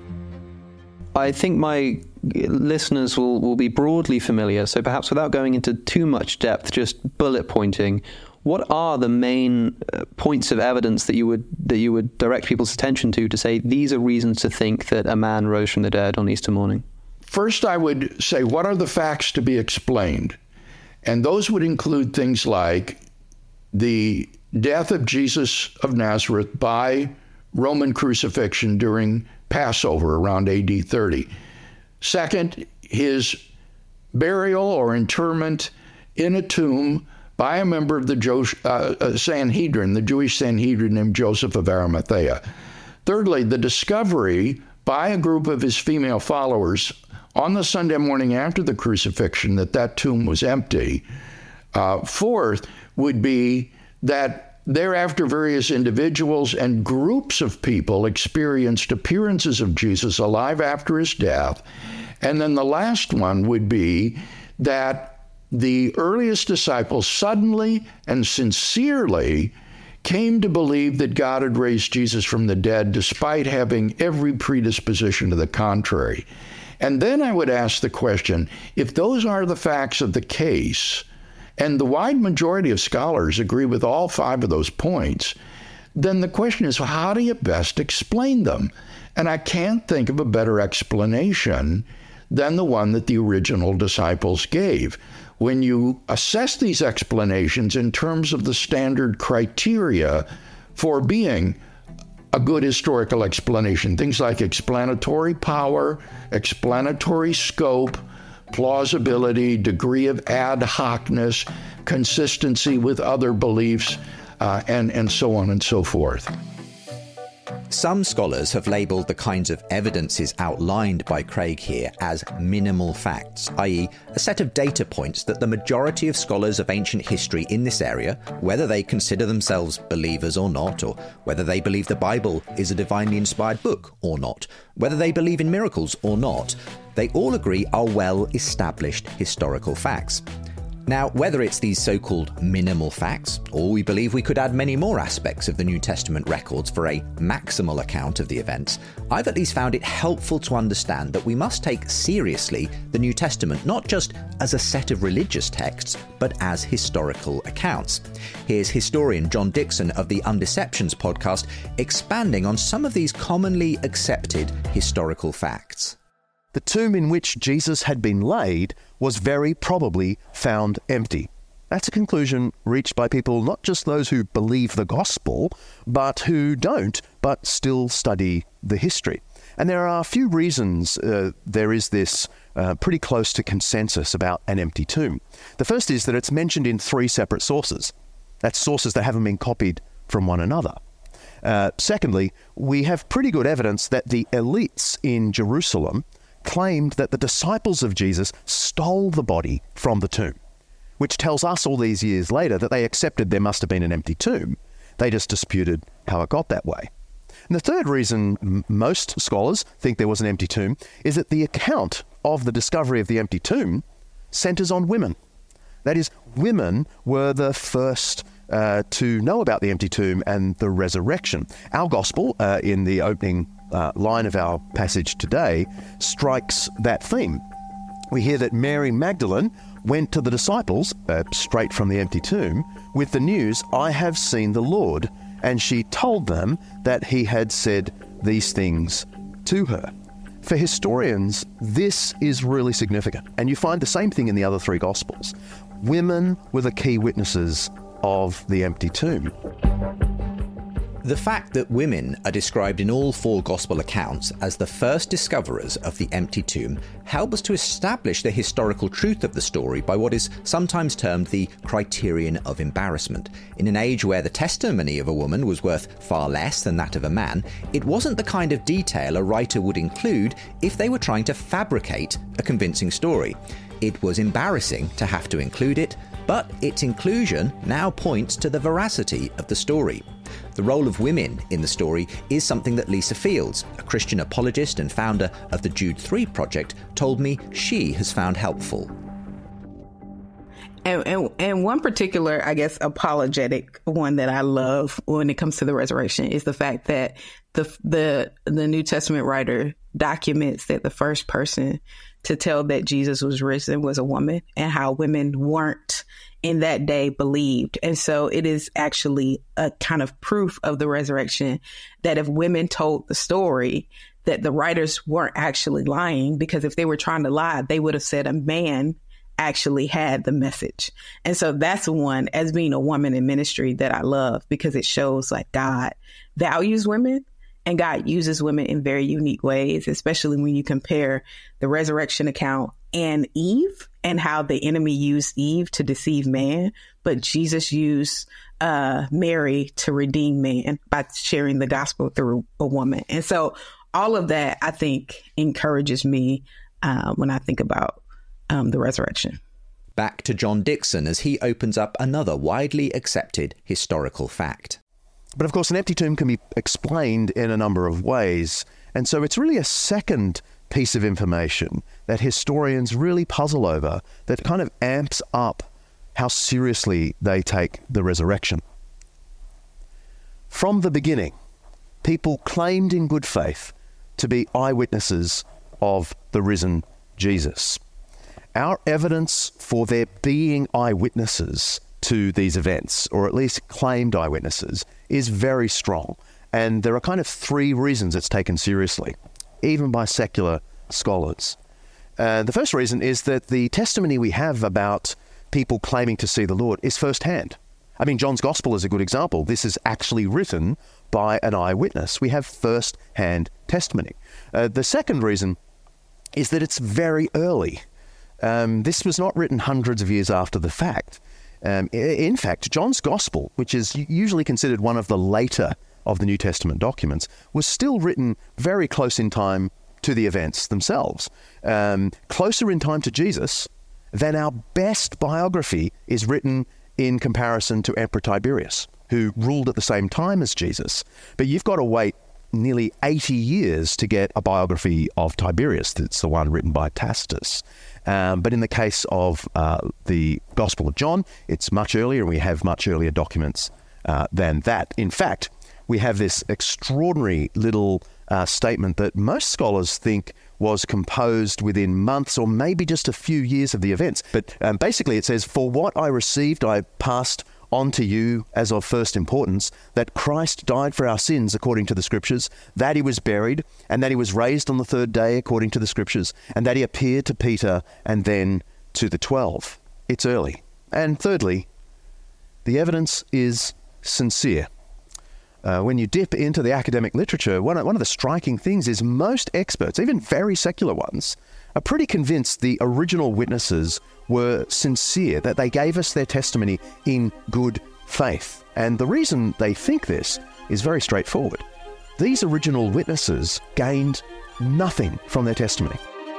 Speaker 16: I think my listeners will be broadly familiar, so perhaps without going into too much depth, just bullet pointing, what are the main points of evidence that you would direct people's attention to say these are reasons to think that a man rose from the dead on Easter morning?
Speaker 17: First, I would say, what are the facts to be explained? And those would include things like the death of Jesus of Nazareth by Roman crucifixion during Passover around AD 30. Second, his burial or interment in a tomb by a member of the Sanhedrin, the Jewish Sanhedrin named Joseph of Arimathea. Thirdly, the discovery by a group of his female followers on the Sunday morning after the crucifixion that tomb was empty. Fourth would be that thereafter various individuals and groups of people experienced appearances of Jesus alive after his death. And then the last one would be that the earliest disciples suddenly and sincerely came to believe that God had raised Jesus from the dead despite having every predisposition to the contrary. And then I would ask the question, if those are the facts of the case, and the wide majority of scholars agree with all five of those points, then the question is, how do you best explain them? And I can't think of a better explanation than the one that the original disciples gave. When you assess these explanations in terms of the standard criteria for being a good historical explanation, things like explanatory power, explanatory scope, plausibility, degree of ad hocness, consistency with other beliefs, and so on and so forth.
Speaker 2: Some scholars have labelled the kinds of evidences outlined by Craig here as minimal facts, i.e. a set of data points that the majority of scholars of ancient history in this area, whether they consider themselves believers or not, or whether they believe the Bible is a divinely inspired book or not, whether they believe in miracles or not, they all agree are well-established historical facts. Now, whether it's these so-called minimal facts, or we believe we could add many more aspects of the New Testament records for a maximal account of the events, I've at least found it helpful to understand that we must take seriously the New Testament not just as a set of religious texts, but as historical accounts. Here's historian John Dixon of the Undeceptions podcast expanding on some of these commonly accepted historical facts.
Speaker 18: The tomb in which Jesus had been laid was very probably found empty. That's a conclusion reached by people, not just those who believe the gospel, but who don't, but still study the history. And there are a few reasons there is this pretty close to consensus about an empty tomb. The first is that it's mentioned in 3 separate sources. That's sources that haven't been copied from one another. Secondly, we have pretty good evidence that the elites in Jerusalem claimed that the disciples of Jesus stole the body from the tomb, which tells us all these years later that they accepted there must have been an empty tomb. They just disputed how it got that way. And the third reason most scholars think there was an empty tomb is that the account of the discovery of the empty tomb centers on women. That is, women were the first to know about the empty tomb and the resurrection. Our gospel, in the opening line of our passage today, strikes that theme. We hear that Mary Magdalene went to the disciples, straight from the empty tomb, with the news, "I have seen the Lord," and she told them that he had said these things to her. For historians, this is really significant, and you find the same thing in the other three Gospels. Women were the key witnesses of the empty tomb.
Speaker 2: The fact that women are described in all four Gospel accounts as the first discoverers of the empty tomb helps to establish the historical truth of the story by what is sometimes termed the criterion of embarrassment. In an age where the testimony of a woman was worth far less than that of a man, it wasn't the kind of detail a writer would include if they were trying to fabricate a convincing story. It was embarrassing to have to include it, but its inclusion now points to the veracity of the story. The role of women in the story is something that Lisa Fields, a Christian apologist and founder of the Jude 3 Project, told me she has found helpful.
Speaker 19: And one particular, I guess, apologetic one that I love when it comes to the resurrection is the fact that the New Testament writer documents that the first person to tell that Jesus was risen was a woman, and how women weren't in that day believed. And so it is actually a kind of proof of the resurrection that if women told the story, that the writers weren't actually lying, because if they were trying to lie, they would have said a man actually had the message. And so that's one, as being a woman in ministry, that I love, because it shows like God values women and God uses women in very unique ways, especially when you compare the resurrection account and Eve, and how the enemy used Eve to deceive man, but Jesus used Mary to redeem man by sharing the gospel through a woman. And so all of that, I think, encourages me when I think about the resurrection.
Speaker 2: Back to John Dickson as he opens up another widely accepted historical fact.
Speaker 18: But of course, an empty tomb can be explained in a number of ways. And so it's really a second piece of information that historians really puzzle over that kind of amps up how seriously they take the resurrection. From the beginning, people claimed in good faith to be eyewitnesses of the risen Jesus. Our evidence for their being eyewitnesses to these events, or at least claimed eyewitnesses, is very strong. And there are kind of three reasons it's taken seriously, even by secular scholars. The first reason is that the testimony we have about people claiming to see the Lord is firsthand. I mean, John's Gospel is a good example. This is actually written by an eyewitness. We have first-hand testimony. The second reason is that it's very early. This was not written hundreds of years after the fact. In fact, John's Gospel, which is usually considered one of the later of the New Testament documents, was still written very close in time to the events themselves. Closer in time to Jesus than our best biography is written in comparison to Emperor Tiberius, who ruled at the same time as Jesus. But you've got to wait nearly 80 years to get a biography of Tiberius. That's the one written by Tacitus. But in the case of the Gospel of John, it's much earlier, and we have much earlier documents than that. In fact, we have this extraordinary little statement that most scholars think was composed within months or maybe just a few years of the events. But basically it says, "For what I received I passed on to you as of first importance, that Christ died for our sins according to the Scriptures, that he was buried, and that he was raised on the third day according to the Scriptures, and that he appeared to Peter and then to the 12. It's early. And thirdly, the evidence is sincere. When you dip into the academic literature, one of the striking things is most experts, even very secular ones, are pretty convinced the original witnesses were sincere, that they gave us their testimony in good faith. And the reason they think this is very straightforward. These original witnesses gained nothing from their testimony.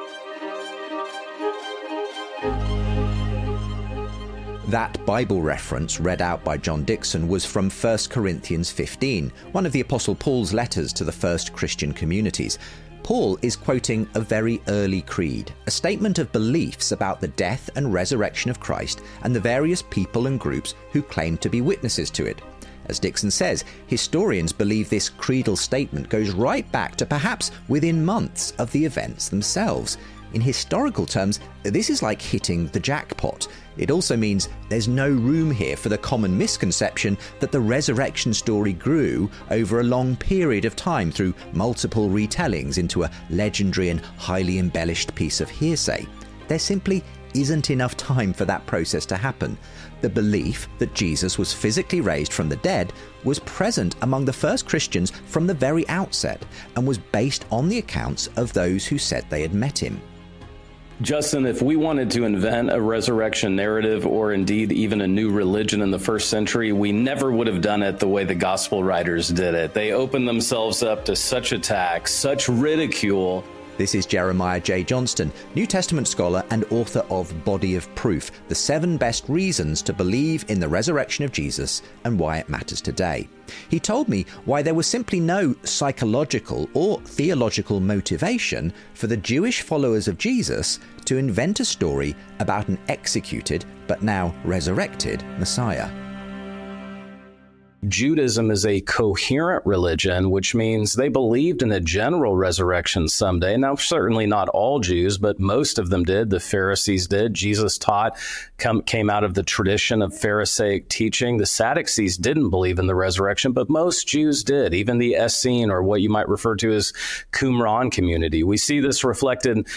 Speaker 2: That Bible reference read out by John Dickson was from 1 Corinthians 15, one of the Apostle Paul's letters to the first Christian communities. Paul is quoting a very early creed, a statement of beliefs about the death and resurrection of Christ and the various people and groups who claim to be witnesses to it. As Dickson says, historians believe this creedal statement goes right back to perhaps within months of the events themselves. In historical terms, this is like hitting the jackpot. It also means there's no room here for the common misconception that the resurrection story grew over a long period of time through multiple retellings into a legendary and highly embellished piece of hearsay. There simply isn't enough time for that process to happen. The belief that Jesus was physically raised from the dead was present among the first Christians from the very outset and was based on the accounts of those who said they had met him.
Speaker 20: Justin, if we wanted to invent a resurrection narrative or indeed even a new religion in the first century, we never would have done it the way the gospel writers did it. They opened themselves up to such attack, such ridicule.
Speaker 2: This is Jeremiah J. Johnston, New Testament scholar and author of Body of Proof, the 7 best reasons to believe in the resurrection of Jesus and why it matters today. He told me why there was simply no psychological or theological motivation for the Jewish followers of Jesus to invent a story about an executed but now resurrected Messiah.
Speaker 20: Judaism is a coherent religion, which means they believed in a general resurrection someday. Now, certainly not all Jews, but most of them did. The Pharisees did. Jesus taught, came out of the tradition of Pharisaic teaching. The Sadducees didn't believe in the resurrection, but most Jews did, even the Essene, or what you might refer to as Qumran community. We see this reflected in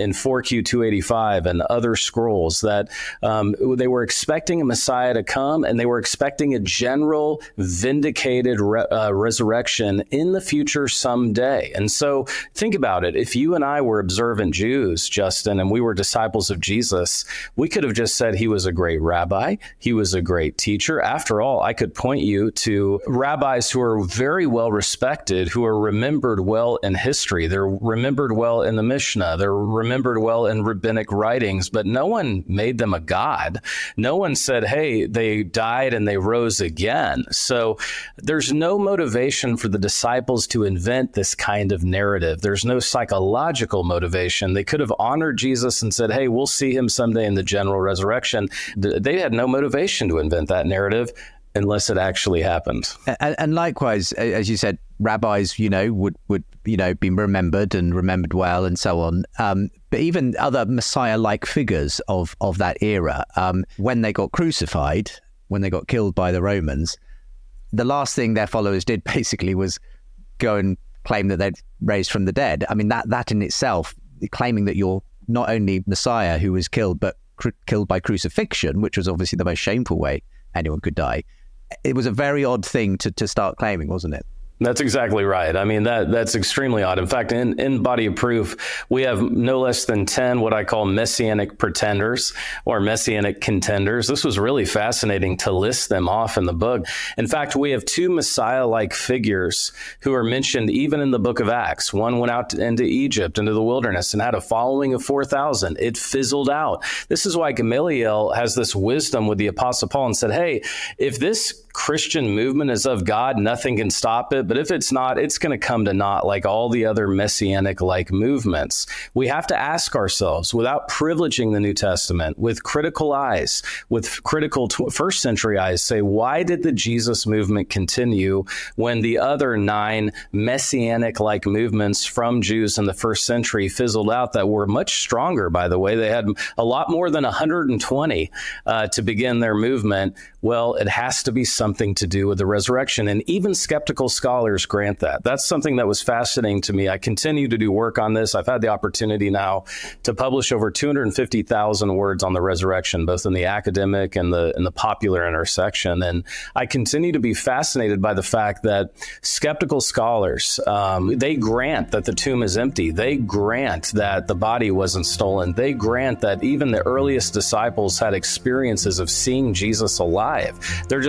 Speaker 20: 4Q 285 and other scrolls that they were expecting a Messiah to come, and they were expecting a general vindicated resurrection in the future someday. And so think about it. If you and I were observant Jews, Justin, and we were disciples of Jesus, we could have just said he was a great rabbi. He was a great teacher. After all, I could point you to rabbis who are very well respected, who are remembered well in history. They're remembered well in the Mishnah. They're remembered well in rabbinic writings, but no one made them a god. No one said, hey, they died and they rose again. So there's no motivation for the disciples to invent this kind of narrative. There's no psychological motivation. They could have honored Jesus and said, hey, we'll see him someday in the general resurrection. They had no motivation to invent that narrative unless it actually happened.
Speaker 2: And likewise, as you said, rabbis, would be remembered and remembered well and so on. But even other Messiah-like figures of that era, when they got crucified, when they got killed by the Romans, the last thing their followers did basically was go and claim that they'd raised from the dead. I mean, that in itself, claiming that you're not only Messiah who was killed, but killed by crucifixion, which was obviously the most shameful way anyone could die. It was a very odd thing to start claiming, wasn't it?
Speaker 20: That's exactly right. I mean, that's extremely odd. In fact, in Body of Proof, we have no less than 10 what I call messianic pretenders or messianic contenders. This was really fascinating to list them off in the book. In fact, we have 2 Messiah-like figures who are mentioned even in the book of Acts. One went out into Egypt, into the wilderness, and had a following of 4,000. It fizzled out. This is why Gamaliel has this wisdom with the Apostle Paul and said, hey, if this Christian movement is of God, nothing can stop it. But if it's not, it's going to come to naught like all the other messianic-like movements. We have to ask ourselves, without privileging the New Testament, with critical eyes, with critical first century eyes, say, why did the Jesus movement continue when the other 9 messianic-like movements from Jews in the first century fizzled out that were much stronger, by the way? They had a lot more than 120 to begin their movement. Well, it has to be something to do with the resurrection. And even skeptical scholars grant that. That's something that was fascinating to me. I continue to do work on this. I've had the opportunity now to publish over 250,000 words on the resurrection, both in the academic and the popular intersection. And I continue to be fascinated by the fact that skeptical scholars, they grant that the tomb is empty. They grant that the body wasn't stolen. They grant that even the earliest disciples had experiences of seeing Jesus alive. They're just not prepared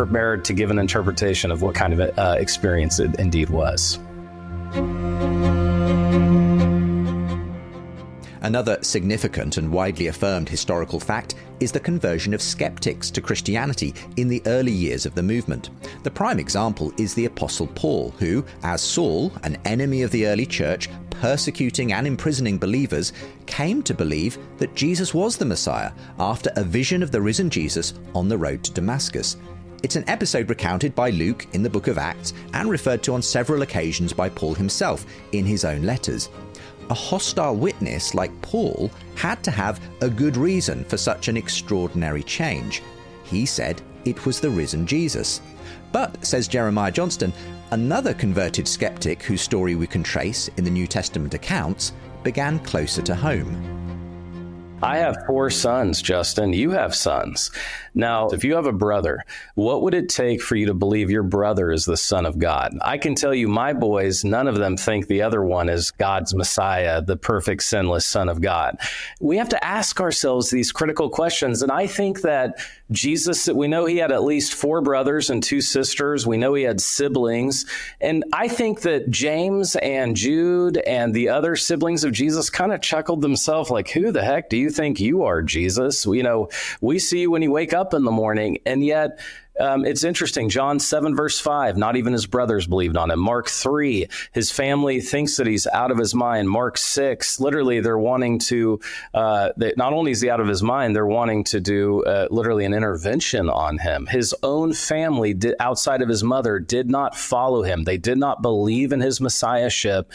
Speaker 20: prepared to give an interpretation of what kind of experience it indeed was.
Speaker 2: Another significant and widely affirmed historical fact is the conversion of skeptics to Christianity in the early years of the movement. The prime example is the Apostle Paul, who, as Saul, an enemy of the early church, persecuting and imprisoning believers, came to believe that Jesus was the Messiah after a vision of the risen Jesus on the road to Damascus. It's an episode recounted by Luke in the book of Acts and referred to on several occasions by Paul himself in his own letters. A hostile witness like Paul had to have a good reason for such an extraordinary change. He said it was the risen Jesus. But, says Jeremiah Johnston, another converted skeptic whose story we can trace in the New Testament accounts began closer to home.
Speaker 20: I have 4 sons, Justin. You have sons. Now, if you have a brother, what would it take for you to believe your brother is the Son of God? I can tell you, my boys, none of them think the other one is God's Messiah, the perfect, sinless Son of God. We have to ask ourselves these critical questions. And I think that Jesus, we know he had at least 4 brothers and 2 sisters. We know he had siblings. And I think that James and Jude and the other siblings of Jesus kind of chuckled themselves like, who the heck do you think you are, Jesus? You know, we see you when you wake up in the morning. And yet, it's interesting. John 7, verse 5, not even his brothers believed on him. Mark 3, his family thinks that he's out of his mind. Mark 6, literally they're wanting to, not only is he out of his mind, they're wanting to do literally an intervention on him. His own family, outside of his mother, did not follow him. They did not believe in his messiahship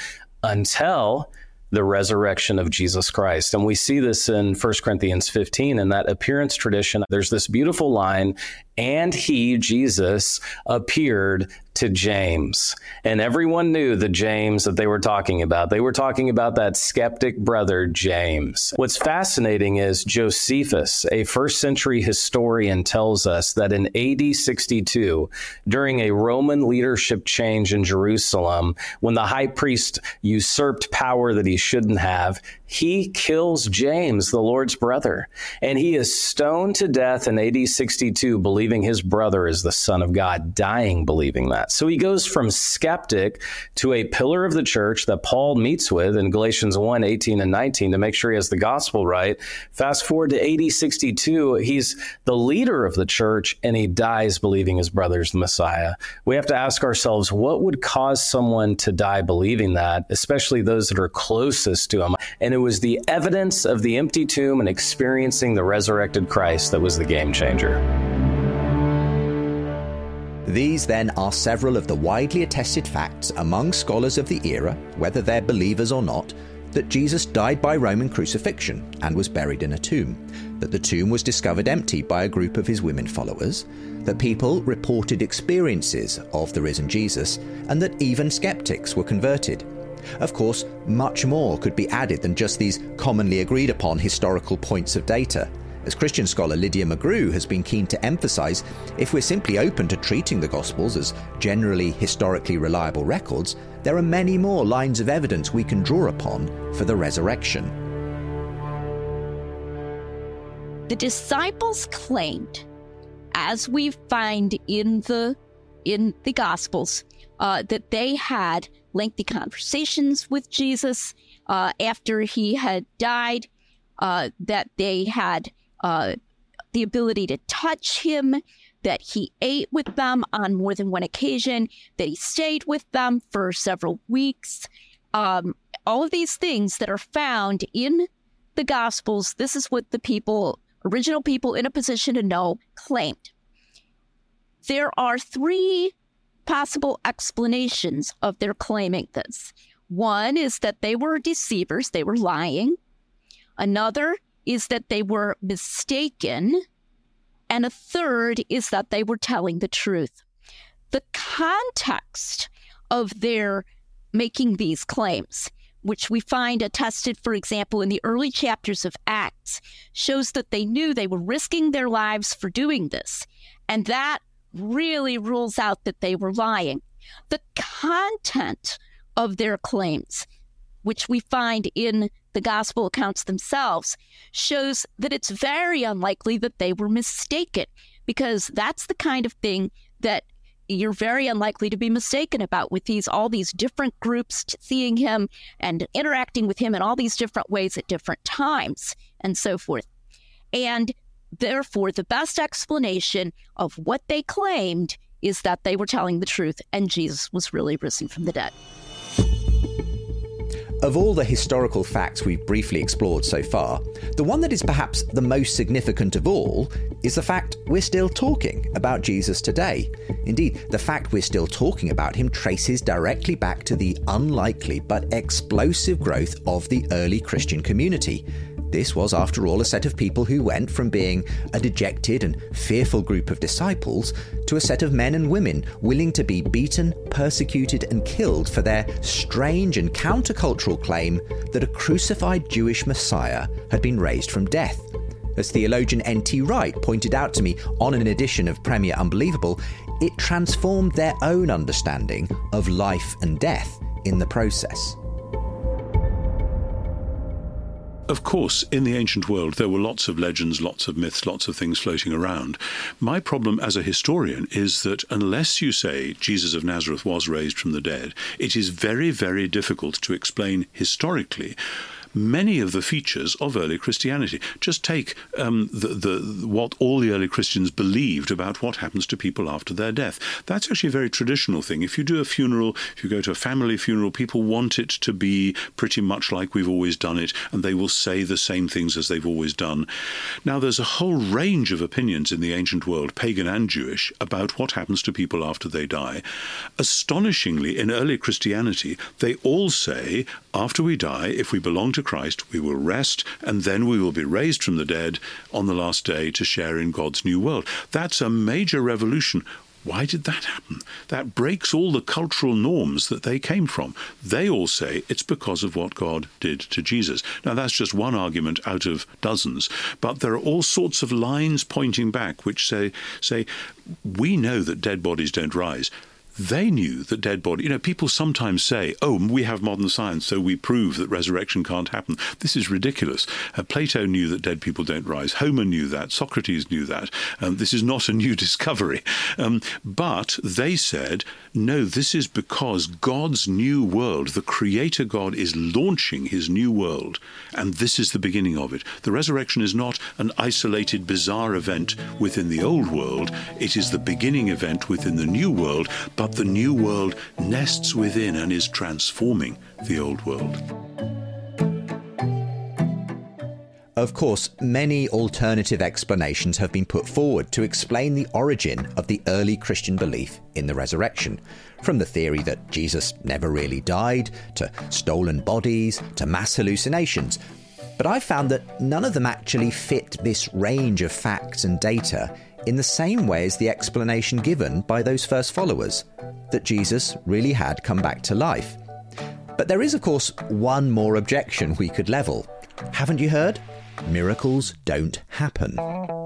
Speaker 20: until the resurrection of Jesus Christ. And we see this in 1 Corinthians 15 in that appearance tradition. There's this beautiful line, and he, Jesus, appeared to James. And everyone knew the James that they were talking about. They were talking about that skeptic brother, James. What's fascinating is Josephus, a first century historian, tells us that in AD 62, during a Roman leadership change in Jerusalem, when the high priest usurped power that he shouldn't have, he kills James, the Lord's brother. And he is stoned to death in AD 62, believing his brother is the Son of God, dying believing that. So he goes from skeptic to a pillar of the church that Paul meets with in Galatians 1, 18 and 19 to make sure he has the gospel right. Fast forward to AD 62, he's the leader of the church and he dies believing his brother's the Messiah. We have to ask ourselves, what would cause someone to die believing that, especially those that are closest to him? And it was the evidence of the empty tomb and experiencing the resurrected Christ that was the game changer.
Speaker 2: These then are several of the widely attested facts among scholars of the era, whether they're believers or not, that Jesus died by Roman crucifixion and was buried in a tomb, that the tomb was discovered empty by a group of his women followers, that people reported experiences of the risen Jesus, and that even skeptics were converted. Of course, much more could be added than just these commonly agreed upon historical points of data. As Christian scholar Lydia McGrew has been keen to emphasize, if we're simply open to treating the Gospels as generally historically reliable records, there are many more lines of evidence we can draw upon for the resurrection.
Speaker 21: The disciples claimed, as we find in the Gospels, that they had lengthy conversations with Jesus after he had died, that they had the ability to touch him, that he ate with them on more than one occasion, that he stayed with them for several weeks. All of these things that are found in the Gospels, this is what the original people in a position to know, claimed. There are 3 possible explanations of their claiming this. One is that they were deceivers, they were lying. Another is that they were mistaken. And a third is that they were telling the truth. The context of their making these claims, which we find attested, for example, in the early chapters of Acts, shows that they knew they were risking their lives for doing this. And that really rules out that they were lying. The content of their claims, which we find in the gospel accounts themselves, shows that it's very unlikely that they were mistaken, because that's the kind of thing that you're very unlikely to be mistaken about, with all these different groups seeing him and interacting with him in all these different ways at different times and so forth. And therefore, the best explanation of what they claimed is that they were telling the truth and Jesus was really risen from the dead.
Speaker 2: Of all the historical facts we've briefly explored so far, the one that is perhaps the most significant of all is the fact we're still talking about Jesus today. Indeed, the fact we're still talking about him traces directly back to the unlikely but explosive growth of the early Christian community. This was, after all, a set of people who went from being a dejected and fearful group of disciples to a set of men and women willing to be beaten, persecuted, and killed for their strange and countercultural claim that a crucified Jewish Messiah had been raised from death. As theologian N.T. Wright pointed out to me on an edition of Premier Unbelievable, it transformed their own understanding of life and death in the process.
Speaker 11: Of course, in the ancient world, there were lots of legends, lots of myths, lots of things floating around. My problem as a historian is that unless you say Jesus of Nazareth was raised from the dead, it is very, very difficult to explain historically many of the features of early Christianity. Just take what all the early Christians believed about what happens to people after their death. That's actually a very traditional thing. If you do a funeral, if you go to a family funeral, people want it to be pretty much like we've always done it, and they will say the same things as they've always done. Now, there's a whole range of opinions in the ancient world, pagan and Jewish, about what happens to people after they die. Astonishingly, in early Christianity, they all say, after we die, if we belong to Christ, we will rest, and then we will be raised from the dead on the last day to share in God's new world. That's a major revolution. Why did that happen? That breaks all the cultural norms that they came from. They all say it's because of what God did to Jesus. Now, that's just one argument out of dozens, but there are all sorts of lines pointing back which say we know that dead bodies don't rise. They knew that dead body, people sometimes say, we have modern science, so we prove that resurrection can't happen. This is ridiculous. Plato knew that dead people don't rise. Homer knew that. Socrates knew that. This is not a new discovery. But they said, no, this is because God's new world, the Creator God, is launching his new world, and this is the beginning of it. The resurrection is not an isolated, bizarre event within the old world. It is the beginning event within the new world, but the new world nests within and is transforming the old world.
Speaker 2: Of course, many alternative explanations have been put forward to explain the origin of the early Christian belief in the resurrection. From the theory that Jesus never really died, to stolen bodies, to mass hallucinations. But I've found that none of them actually fit this range of facts and data in the same way as the explanation given by those first followers, that Jesus really had come back to life. But there is, of course, one more objection we could level. Haven't you heard? Miracles don't happen.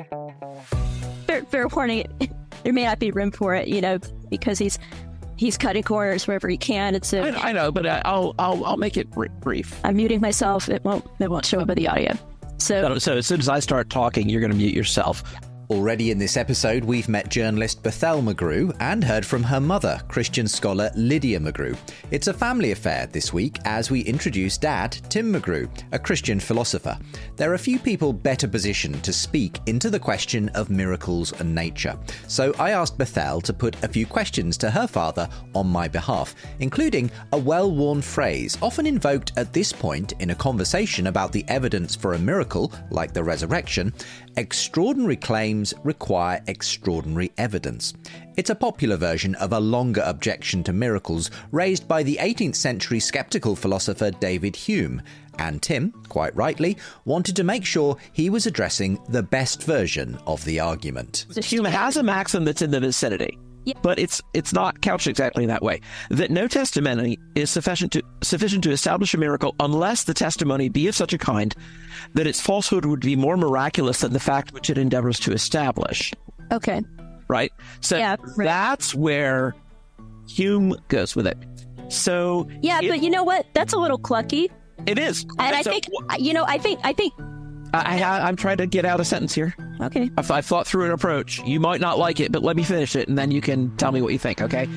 Speaker 13: Fair warning, there may not be room for it, because he's cutting corners wherever he can.
Speaker 1: I know, but I'll make it brief.
Speaker 13: I'm muting myself. It won't show up in the audio. So
Speaker 1: as soon as I start talking, you're going to mute yourself.
Speaker 2: Already in this episode, we've met journalist Bethel McGrew and heard from her mother, Christian scholar Lydia McGrew. It's a family affair this week as we introduce Dad, Tim McGrew, a Christian philosopher. There are few people better positioned to speak into the question of miracles and nature. So I asked Bethel to put a few questions to her father on my behalf, including a well-worn phrase often invoked at this point in a conversation about the evidence for a miracle, like the resurrection: extraordinary claims require extraordinary evidence. It's a popular version of a longer objection to miracles raised by the 18th century skeptical philosopher David Hume, and Tim, quite rightly, wanted to make sure he was addressing the best version of the argument.
Speaker 1: Hume has a maxim that's in the vicinity, but it's not couched exactly that way, that no testimony is sufficient to establish a miracle unless the testimony be of such a kind that its falsehood would be more miraculous than the fact which it endeavors to establish.
Speaker 13: Okay.
Speaker 1: Right? So that's where Hume goes with it. So
Speaker 13: but you know what? That's a little clunky.
Speaker 1: It is.
Speaker 13: And I think
Speaker 1: I'm trying to get out a sentence here.
Speaker 13: Okay.
Speaker 1: I've thought through an approach. You might not like it, but let me finish it, and then you can tell me what you think, okay?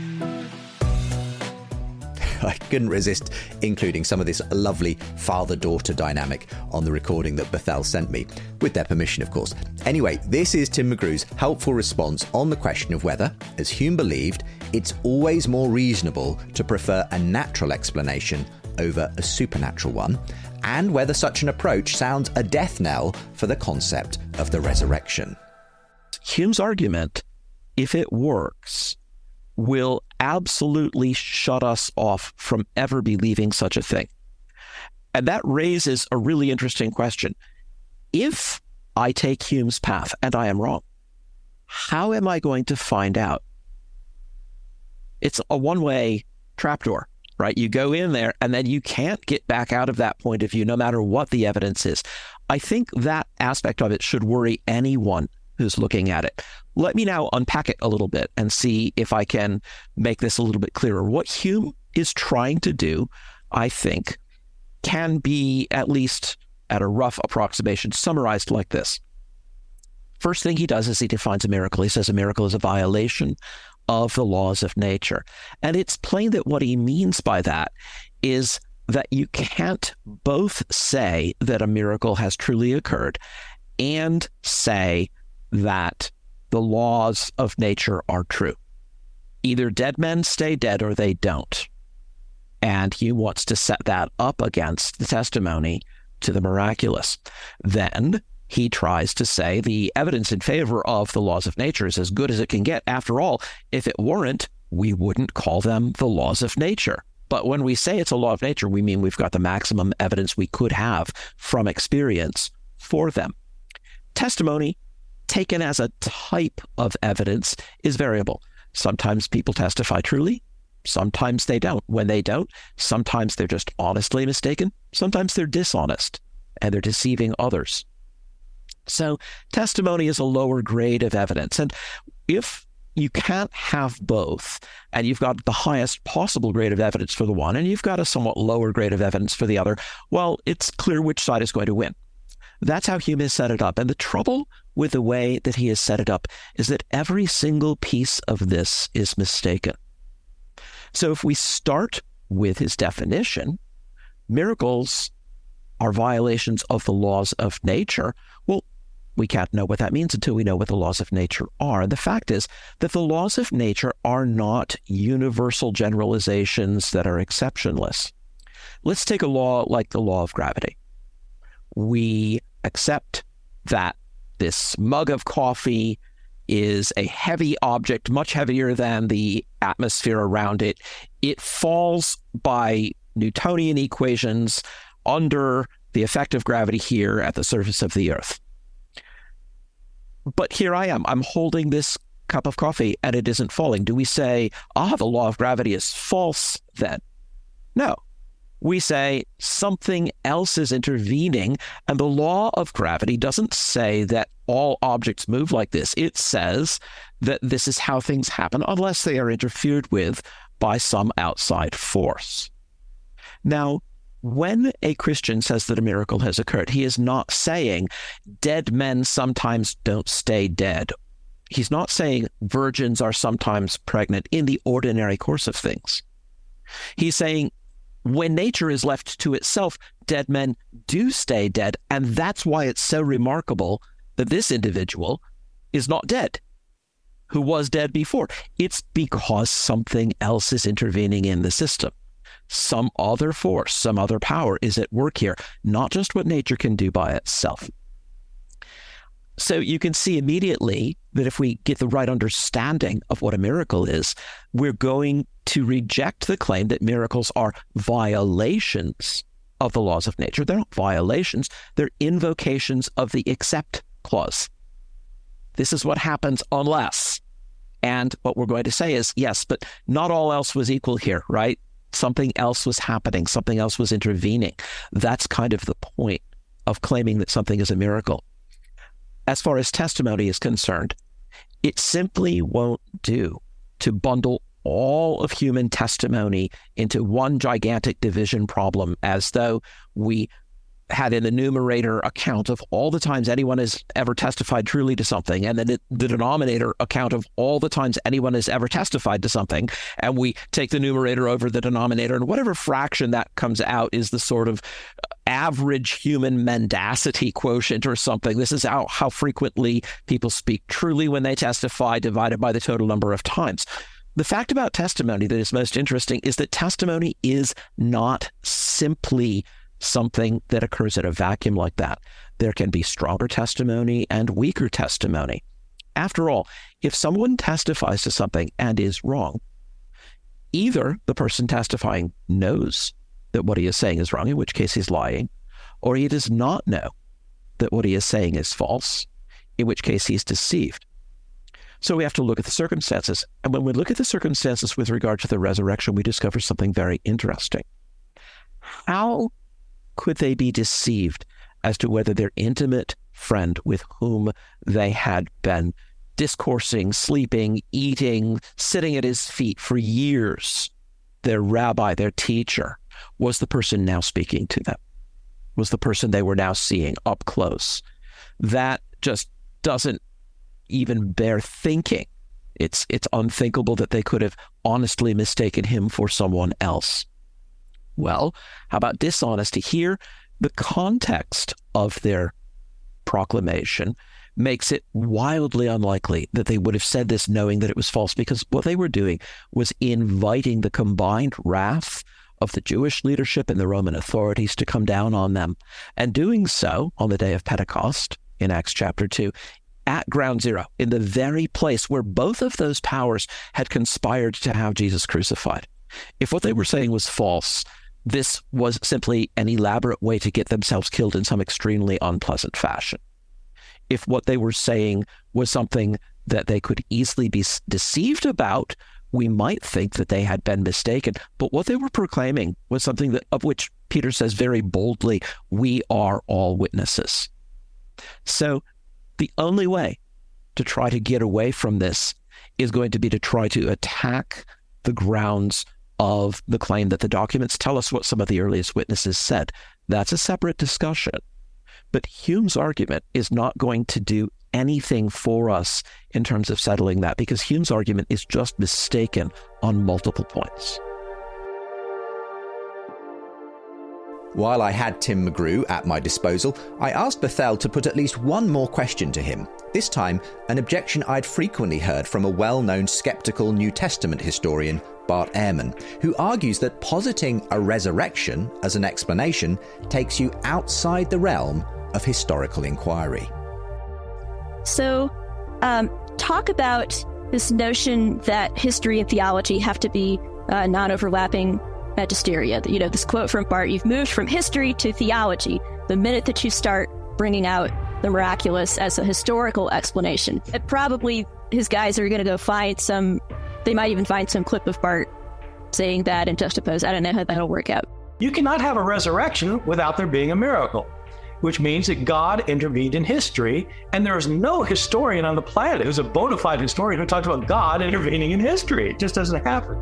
Speaker 2: I couldn't resist including some of this lovely father-daughter dynamic on the recording that Bethel sent me, with their permission, of course. Anyway, this is Tim McGrew's helpful response on the question of whether, as Hume believed, it's always more reasonable to prefer a natural explanation over a supernatural one, and whether such an approach sounds a death knell for the concept of the resurrection.
Speaker 1: Hume's argument, if it works, will absolutely shut us off from ever believing such a thing. And that raises a really interesting question. If I take Hume's path and I am wrong, how am I going to find out? It's a one-way trapdoor, right? You go in there and then you can't get back out of that point of view, no matter what the evidence is. I think that aspect of it should worry anyone who's looking at it. Let me now unpack it a little bit and see if I can make this a little bit clearer. What Hume is trying to do, I think, can be, at least at a rough approximation, summarized like this. First thing he does is he defines a miracle. He says a miracle is a violation of the laws of nature. And it's plain that what he means by that is that you can't both say that a miracle has truly occurred and say that the laws of nature are true. Either dead men stay dead or they don't. And Hume wants to set that up against the testimony to the miraculous. Then he tries to say the evidence in favor of the laws of nature is as good as it can get. After all, if it weren't, we wouldn't call them the laws of nature. But when we say it's a law of nature, we mean we've got the maximum evidence we could have from experience for them. Testimony, taken as a type of evidence, is variable. Sometimes people testify truly, sometimes they don't. When they don't, sometimes they're just honestly mistaken, sometimes they're dishonest, and they're deceiving others. So testimony is a lower grade of evidence. And if you can't have both, and you've got the highest possible grade of evidence for the one, and you've got a somewhat lower grade of evidence for the other, well, it's clear which side is going to win. That's how Hume has set it up. And the trouble with the way that he has set it up is that every single piece of this is mistaken. So if we start with his definition, miracles are violations of the laws of nature. Well, we can't know what that means until we know what the laws of nature are. And the fact is that the laws of nature are not universal generalizations that are exceptionless. Let's take a law like the law of gravity. We accept that this mug of coffee is a heavy object, much heavier than the atmosphere around it. It falls by Newtonian equations under the effect of gravity here at the surface of the Earth. But here I am. I'm holding this cup of coffee and it isn't falling. Do we say, the law of gravity is false then? No. We say something else is intervening, and the law of gravity doesn't say that all objects move like this. It says that this is how things happen unless they are interfered with by some outside force. Now, when a Christian says that a miracle has occurred, he is not saying dead men sometimes don't stay dead. He's not saying virgins are sometimes pregnant in the ordinary course of things. He's saying when nature is left to itself, dead men do stay dead, and that's why it's so remarkable that this individual is not dead, who was dead before. It's because something else is intervening in the system. Some other force, some other power is at work here, not just what nature can do by itself. So you can see immediately that if we get the right understanding of what a miracle is, we're going to reject the claim that miracles are violations of the laws of nature. They're not violations, they're invocations of the except clause. This is what happens unless. And what we're going to say is, yes, but not all else was equal here, right? Something else was happening, something else was intervening. That's kind of the point of claiming that something is a miracle. As far as testimony is concerned, it simply won't do to bundle all of human testimony into one gigantic division problem as though we had in the numerator a count of all the times anyone has ever testified truly to something, and then the denominator a count of all the times anyone has ever testified to something, and we take the numerator over the denominator, and whatever fraction that comes out is the sort of average human mendacity quotient or something. This is how frequently people speak truly when they testify, divided by the total number of times. The fact about testimony that is most interesting is that testimony is not simply something that occurs in a vacuum like that. There can be stronger testimony and weaker testimony. After all, if someone testifies to something and is wrong, either the person testifying knows that what he is saying is wrong, in which case he's lying, or he does not know that what he is saying is false, in which case he's deceived. So we have to look at the circumstances. And when we look at the circumstances with regard to the resurrection, we discover something very interesting. How could they be deceived as to whether their intimate friend with whom they had been discoursing, sleeping, eating, sitting at his feet for years, their rabbi, their teacher, was the person now speaking to them, was the person they were now seeing up close? That just doesn't even bear thinking. It's unthinkable that they could have honestly mistaken him for someone else. Well, how about dishonesty? Here, the context of their proclamation makes it wildly unlikely that they would have said this knowing that it was false, because what they were doing was inviting the combined wrath of the Jewish leadership and the Roman authorities to come down on them, and doing so on the day of Pentecost in Acts chapter 2, at ground zero, in the very place where both of those powers had conspired to have Jesus crucified. If what they were saying was false, this was simply an elaborate way to get themselves killed in some extremely unpleasant fashion. If what they were saying was something that they could easily be deceived about, we might think that they had been mistaken. But what they were proclaiming was something of which Peter says very boldly, we are all witnesses. So the only way to try to get away from this is going to be to try to attack the grounds of the claim that the documents tell us what some of the earliest witnesses said. That's a separate discussion. But Hume's argument is not going to do anything for us in terms of settling that, because Hume's argument is just mistaken on multiple points.
Speaker 2: While I had Tim McGrew at my disposal, I asked Bethel to put at least one more question to him, this time an objection I'd frequently heard from a well-known skeptical New Testament historian, Bart Ehrman, who argues that positing a resurrection as an explanation takes you outside the realm of historical inquiry.
Speaker 13: So, talk about this notion that history and theology have to be non-overlapping magisteria. You know, this quote from Bart, you've moved from history to theology the minute that you start bringing out the miraculous as a historical explanation. And probably his guys are going to go find they might even find some clip of Bart saying that and juxtapose. I don't know how that'll work out.
Speaker 4: You cannot have a resurrection without there being a miracle, which means that God intervened in history, and there is no historian on the planet who's a bona fide historian who talks about God intervening in history. It just doesn't happen.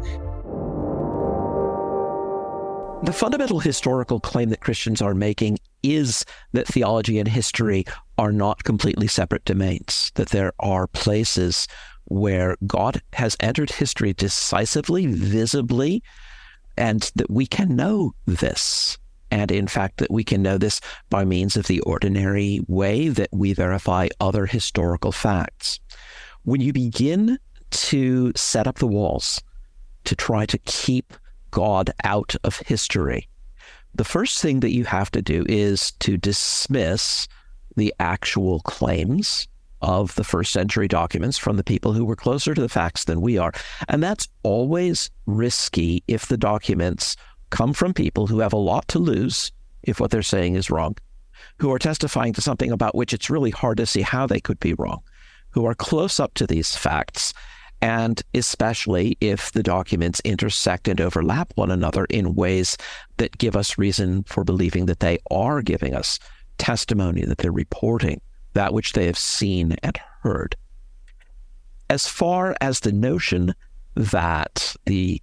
Speaker 1: The fundamental historical claim that Christians are making is that theology and history are not completely separate domains, that there are places where God has entered history decisively, visibly, and that we can know this. And in fact, that we can know this by means of the ordinary way that we verify other historical facts. When you begin to set up the walls to try to keep God out of history, the first thing that you have to do is to dismiss the actual claims of the first century documents from the people who were closer to the facts than we are. And that's always risky if the documents come from people who have a lot to lose if what they're saying is wrong, who are testifying to something about which it's really hard to see how they could be wrong, who are close up to these facts, and especially if the documents intersect and overlap one another in ways that give us reason for believing that they are giving us testimony, that they're reporting that which they have seen and heard. As far as the notion that the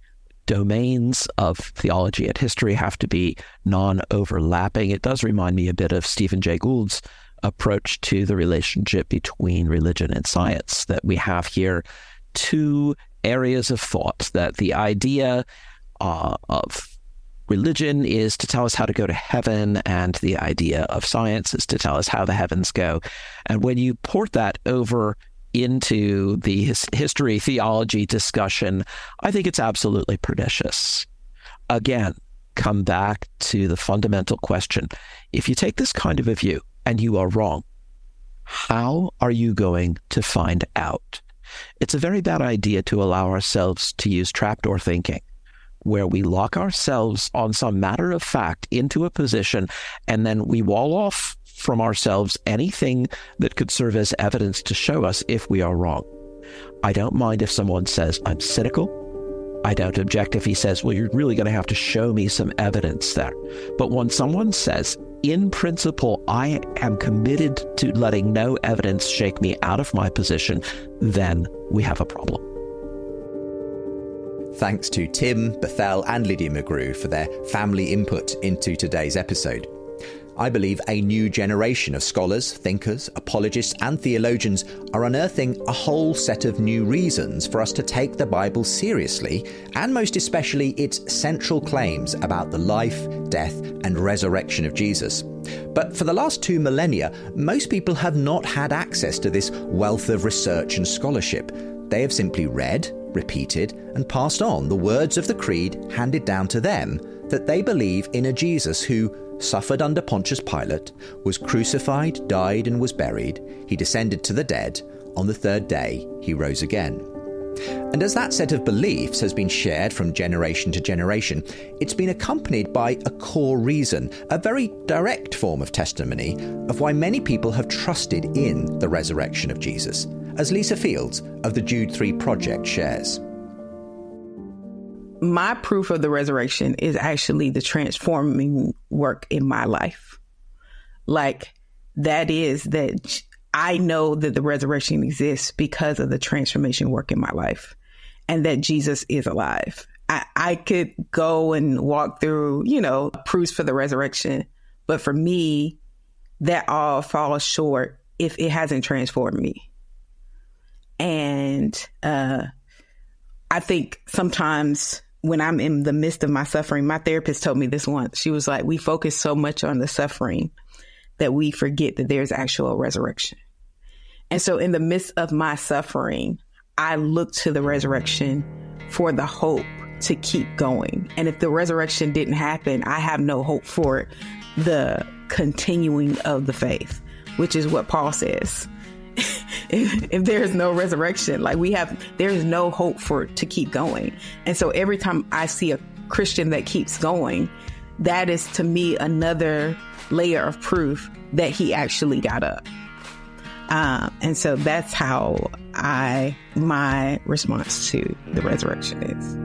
Speaker 1: domains of theology and history have to be non-overlapping. It does remind me a bit of Stephen Jay Gould's approach to the relationship between religion and science, that we have here two areas of thought, that the idea of religion is to tell us how to go to heaven, and the idea of science is to tell us how the heavens go. And when you port that over into the history theology discussion, I think it's absolutely pernicious. Again, come back to the fundamental question. If you take this kind of a view and you are wrong, how are you going to find out? It's a very bad idea to allow ourselves to use trapdoor thinking, where we lock ourselves on some matter of fact into a position, and then we wall off from ourselves anything that could serve as evidence to show us if we are wrong. I don't mind if someone says, I'm cynical. I don't object if he says, well, you're really going to have to show me some evidence there. But when someone says, in principle, I am committed to letting no evidence shake me out of my position, then we have a problem.
Speaker 2: Thanks to Tim, Bethel and Lydia McGrew for their family input into today's episode. I believe a new generation of scholars, thinkers, apologists and theologians are unearthing a whole set of new reasons for us to take the Bible seriously, and most especially its central claims about the life, death and resurrection of Jesus. But for the last 2 millennia, most people have not had access to this wealth of research and scholarship. They have simply read, repeated and passed on the words of the creed handed down to them, that they believe in a Jesus who suffered under Pontius Pilate, was crucified, died and was buried. He descended to the dead. On the 3rd day, he rose again. And as that set of beliefs has been shared from generation to generation, it's been accompanied by a core reason, a very direct form of testimony of why many people have trusted in the resurrection of Jesus, as Lisa Fields of the Jude 3 Project shares.
Speaker 19: My proof of the resurrection is actually the transforming work in my life. Like, that is that I know that the resurrection exists because of the transformation work in my life, and that Jesus is alive. I could go and walk through, proofs for the resurrection, but for me, that all falls short if it hasn't transformed me. And I think sometimes when I'm in the midst of my suffering, my therapist told me this once. She was like, we focus so much on the suffering that we forget that there's actual resurrection. And so in the midst of my suffering, I look to the resurrection for the hope to keep going. And if the resurrection didn't happen, I have no hope for the continuing of the faith, which is what Paul says. If there is no resurrection, there is no hope to keep going. And so every time I see a Christian that keeps going, that is to me another layer of proof that he actually got up. And so that's how my response to the resurrection is.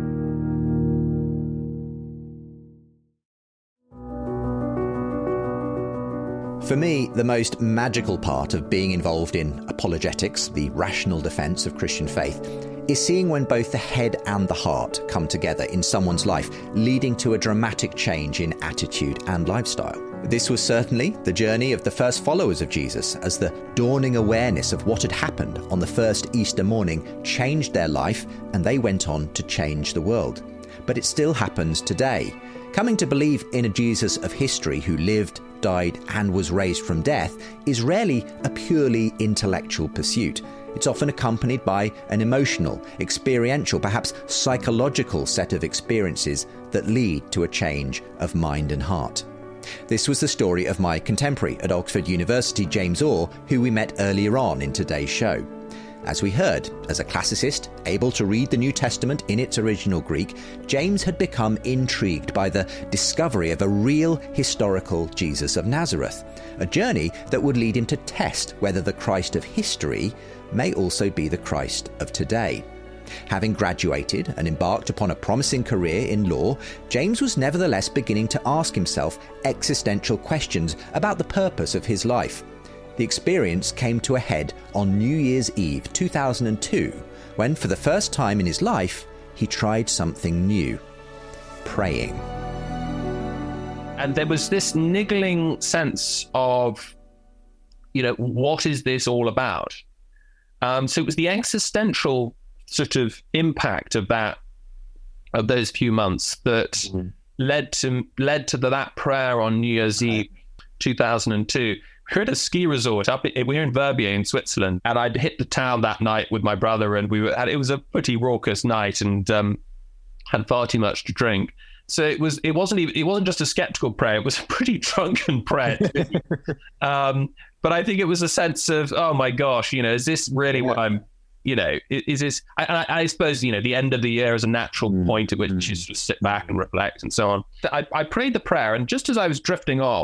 Speaker 2: For me, the most magical part of being involved in apologetics, the rational defense of Christian faith, is seeing when both the head and the heart come together in someone's life, leading to a dramatic change in attitude and lifestyle. This was certainly the journey of the first followers of Jesus, as the dawning awareness of what had happened on the first Easter morning changed their life, and they went on to change the world. But it still happens today. Coming to believe in a Jesus of history who lived, died and was raised from death is rarely a purely intellectual pursuit. It's often accompanied by an emotional, experiential, perhaps psychological set of experiences that lead to a change of mind and heart. This was the story of my contemporary at Oxford University, James Orr, who we met earlier on in today's show. As we heard, as a classicist, able to read the New Testament in its original Greek, James had become intrigued by the discovery of a real historical Jesus of Nazareth, a journey that would lead him to test whether the Christ of history may also be the Christ of today. Having graduated and embarked upon a promising career in law, James was nevertheless beginning to ask himself existential questions about the purpose of his life. The experience came to a head on New Year's Eve 2002, when for the first time in his life, he tried something new: praying.
Speaker 14: And there was this niggling sense of, what is this all about? So it was the existential sort of impact of those few months that led to that prayer on New Year's Eve 2002. We were at a ski resort we were in Verbier in Switzerland, and I'd hit the town that night with my brother, and it was a pretty raucous night, and had far too much to drink. So it wasn't just a skeptical prayer; it was a pretty drunken prayer. But I think it was a sense of, oh my gosh, is this really what I'm? Is this? I suppose the end of the year is a natural point at which you sort of sit back and reflect and so on. I prayed the prayer, and just as I was drifting off,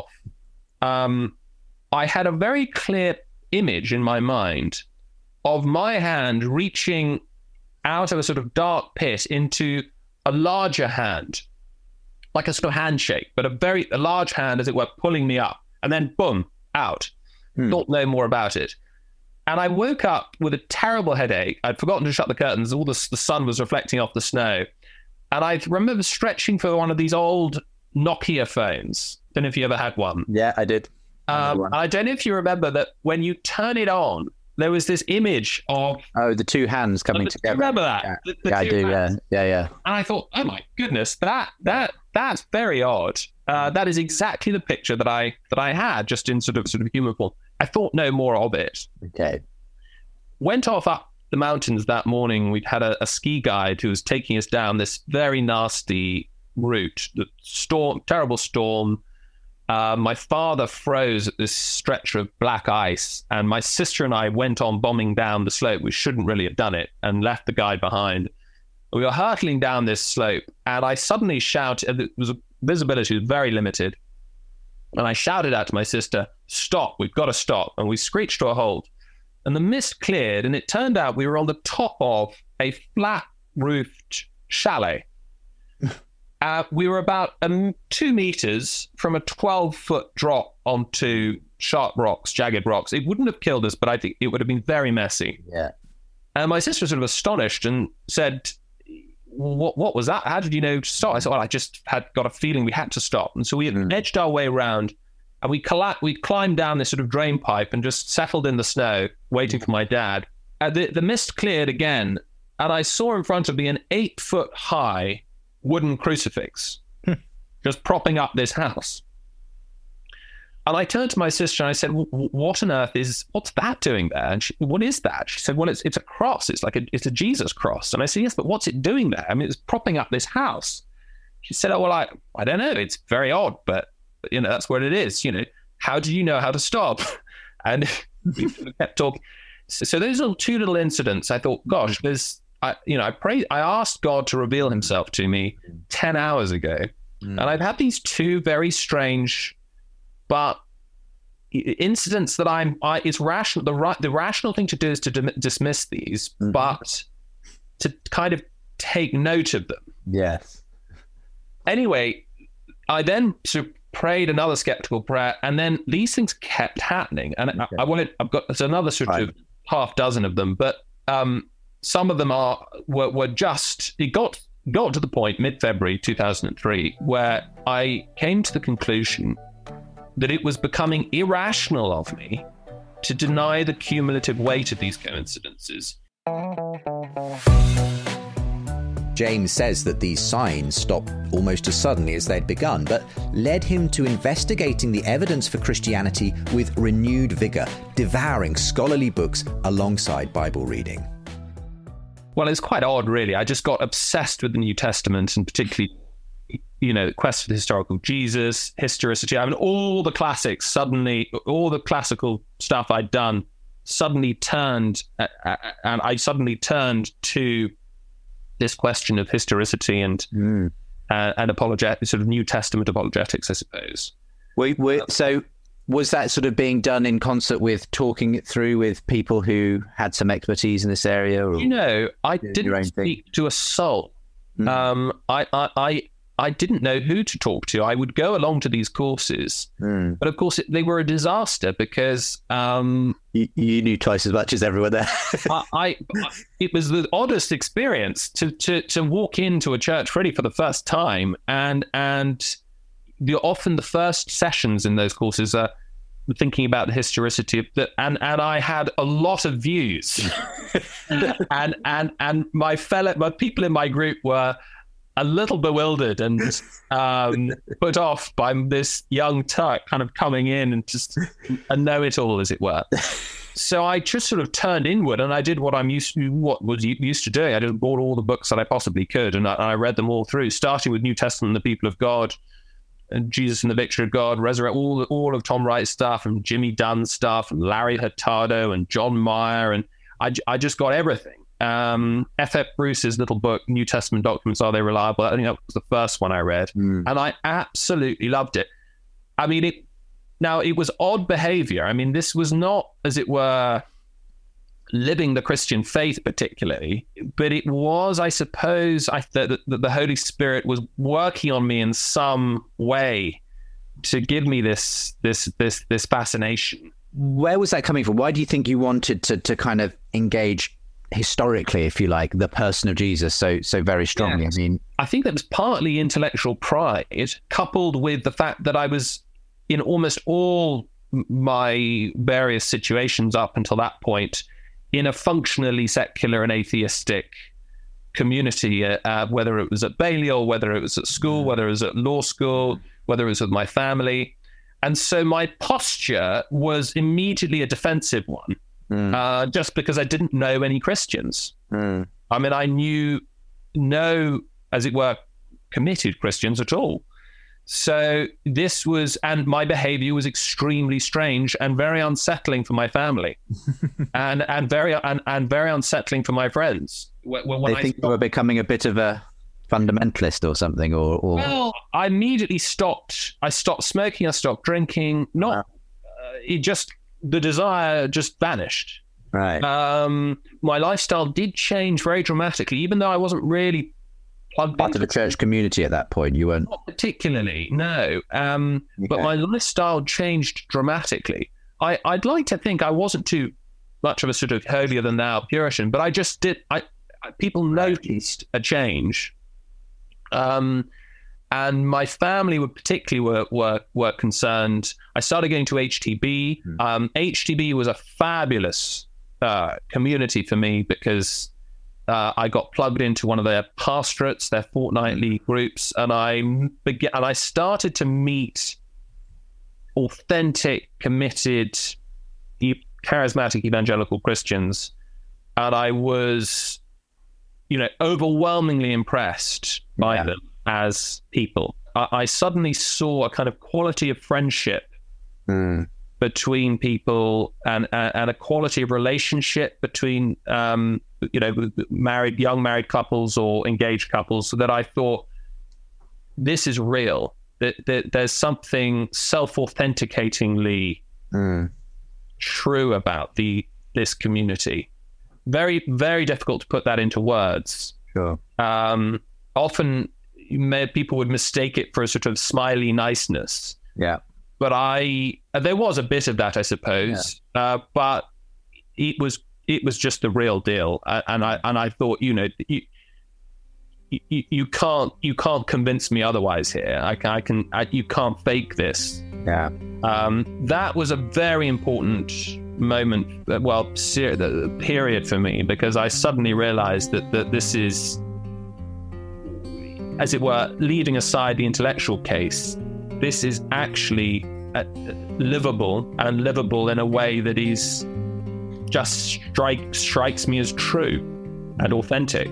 Speaker 14: I had a very clear image in my mind of my hand reaching out of a sort of dark pit into a larger hand, like a sort of handshake, but a large hand, as it were, pulling me up, and then boom, out. Thought no more about it. And I woke up with a terrible headache. I'd forgotten to shut the curtains. All the sun was reflecting off the snow. And I remember stretching for one of these old Nokia phones. Don't know if you ever had one.
Speaker 2: Yeah, I did.
Speaker 14: I don't know if you remember that when you turn it on, there was this image of...
Speaker 2: Oh, the two hands coming together.
Speaker 14: You remember that?
Speaker 2: Yeah, I do, hands. Yeah.
Speaker 14: And I thought, oh my goodness, that's very odd. That is exactly the picture that I had, just in sort of human form. I thought no more of it.
Speaker 2: Okay.
Speaker 14: Went off up the mountains that morning. We'd had a ski guide who was taking us down this very nasty route. The terrible storm. My father froze at this stretch of black ice, and my sister and I went on bombing down the slope. We shouldn't really have done it, and left the guide behind. We were hurtling down this slope, and I suddenly shouted. Visibility was very limited, and I shouted out to my sister, "Stop, we've got to stop." And we screeched to a halt, and the mist cleared, and it turned out we were on the top of a flat-roofed chalet. We were about 2 meters from a 12-foot drop onto sharp rocks, jagged rocks. It wouldn't have killed us, but I think it would have been very messy.
Speaker 2: Yeah.
Speaker 14: And my sister was sort of astonished and said, what was that? How did you know to stop? I said, well, I just had got a feeling we had to stop. And so we had edged our way around, and we climbed down this sort of drain pipe and just settled in the snow, waiting for my dad. The mist cleared again, and I saw in front of me an 8-foot high wooden crucifix just propping up this house. And I turned to my sister and I said, what on earth what's that doing there? And what is that? She said, well, it's a cross. It's it's a Jesus cross. And I said, yes, but what's it doing there? I mean, it's propping up this house. She said, oh, well, I don't know. It's very odd, but that's what it is. How do you know how to stop? And we kept talking. So those are 2 little incidents. I thought, gosh, I asked God to reveal himself to me 10 hours ago. And I've had these 2 very strange, but incidents that it's rational. The rational thing to do is to dismiss these, but to kind of take note of them.
Speaker 2: Yes.
Speaker 14: Anyway, I then sort of prayed another skeptical prayer, and then these things kept happening. And there's another sort of half dozen of them, but some of them were just, it got to the point mid-February 2003 where I came to the conclusion that it was becoming irrational of me to deny the cumulative weight of these coincidences.
Speaker 2: James says that these signs stopped almost as suddenly as they'd begun, but led him to investigating the evidence for Christianity with renewed vigour, devouring scholarly books alongside Bible reading.
Speaker 14: Well, it's quite odd, really. I just got obsessed with the New Testament, and particularly, the quest for the historical Jesus, historicity. I mean, all the classics suddenly, all the classical stuff I'd done suddenly turned, and I suddenly turned to this question of historicity and apologetics, sort of New Testament apologetics, I suppose.
Speaker 2: So was that sort of being done in concert with talking it through with people who had some expertise in this area? Or
Speaker 14: I didn't speak to a soul. I didn't know who to talk to. I would go along to these courses, but of course they were a disaster because
Speaker 2: you knew twice as much as everyone there.
Speaker 14: It was the oddest experience to walk into a church really for the first time, and often the first sessions in those courses are thinking about the historicity of and I had a lot of views, and my people in my group were a little bewildered and put off by this young Turk kind of coming in and just a know-it-all, as it were. So I just sort of turned inward, and I did what was used to doing. I just bought all the books that I possibly could, and I read them all through, starting with New Testament and the People of God, and Jesus and the Victory of God, Resurrect, all of Tom Wright's stuff, and Jimmy Dunn's stuff, and Larry Hurtado, and John Meyer, and I just got everything. F.F. Bruce's little book, New Testament Documents, Are They Reliable? I think that was the first one I read, and I absolutely loved it. I mean, it was odd behavior. I mean, this was not, as it were, living the Christian faith particularly, but it was, I suppose, that the Holy Spirit was working on me in some way to give me this fascination.
Speaker 2: Where was that coming from? Why do you think you wanted to kind of engage historically, if you like, the person of Jesus so very strongly?
Speaker 14: Yes.
Speaker 2: I mean,
Speaker 14: I think that was partly intellectual pride, coupled with the fact that I was in almost all my various situations up until that point in a functionally secular and atheistic community, whether it was at Balliol, whether it was at school, whether it was at law school, whether it was with my family. And so my posture was immediately a defensive one. Just because I didn't know any Christians. I mean, I knew no, as it were, committed Christians at all. So and my behavior was extremely strange and very unsettling for my family, and very unsettling for my friends.
Speaker 2: When they think you were becoming a bit of a fundamentalist or something, or
Speaker 14: well, I immediately stopped. I stopped smoking. I stopped drinking. The desire just vanished.
Speaker 2: Right.
Speaker 14: My lifestyle did change very dramatically, even though I wasn't really plugged
Speaker 2: into the church community at that point. You weren't?
Speaker 14: Not particularly, no. But my lifestyle changed dramatically. I'd like to think I wasn't too much of a sort of holier than thou Puritan, but I just did. People noticed a change. And my family were concerned. I started going to HTB. HTB was a fabulous community for me because I got plugged into one of their pastorates, their fortnightly groups, and I started to meet authentic, committed, charismatic evangelical Christians, and I was, overwhelmingly impressed by them as people. I suddenly saw a kind of quality of friendship between people and a quality of relationship between young married couples or engaged couples, so that I thought, this is real. That there's something self-authenticatingly true about this community. Very, very difficult to put that into words.
Speaker 2: Sure.
Speaker 14: Often people would mistake it for a sort of smiley niceness.
Speaker 2: Yeah.
Speaker 14: But there was a bit of that, I suppose. Yeah. But it was just the real deal. And I thought, you can't convince me otherwise here. You can't fake this.
Speaker 2: Yeah.
Speaker 14: That was a very important moment, the period for me, because I suddenly realized that this is, as it were, leaving aside the intellectual case, this is actually livable, and livable in a way that is just strikes me as true and authentic.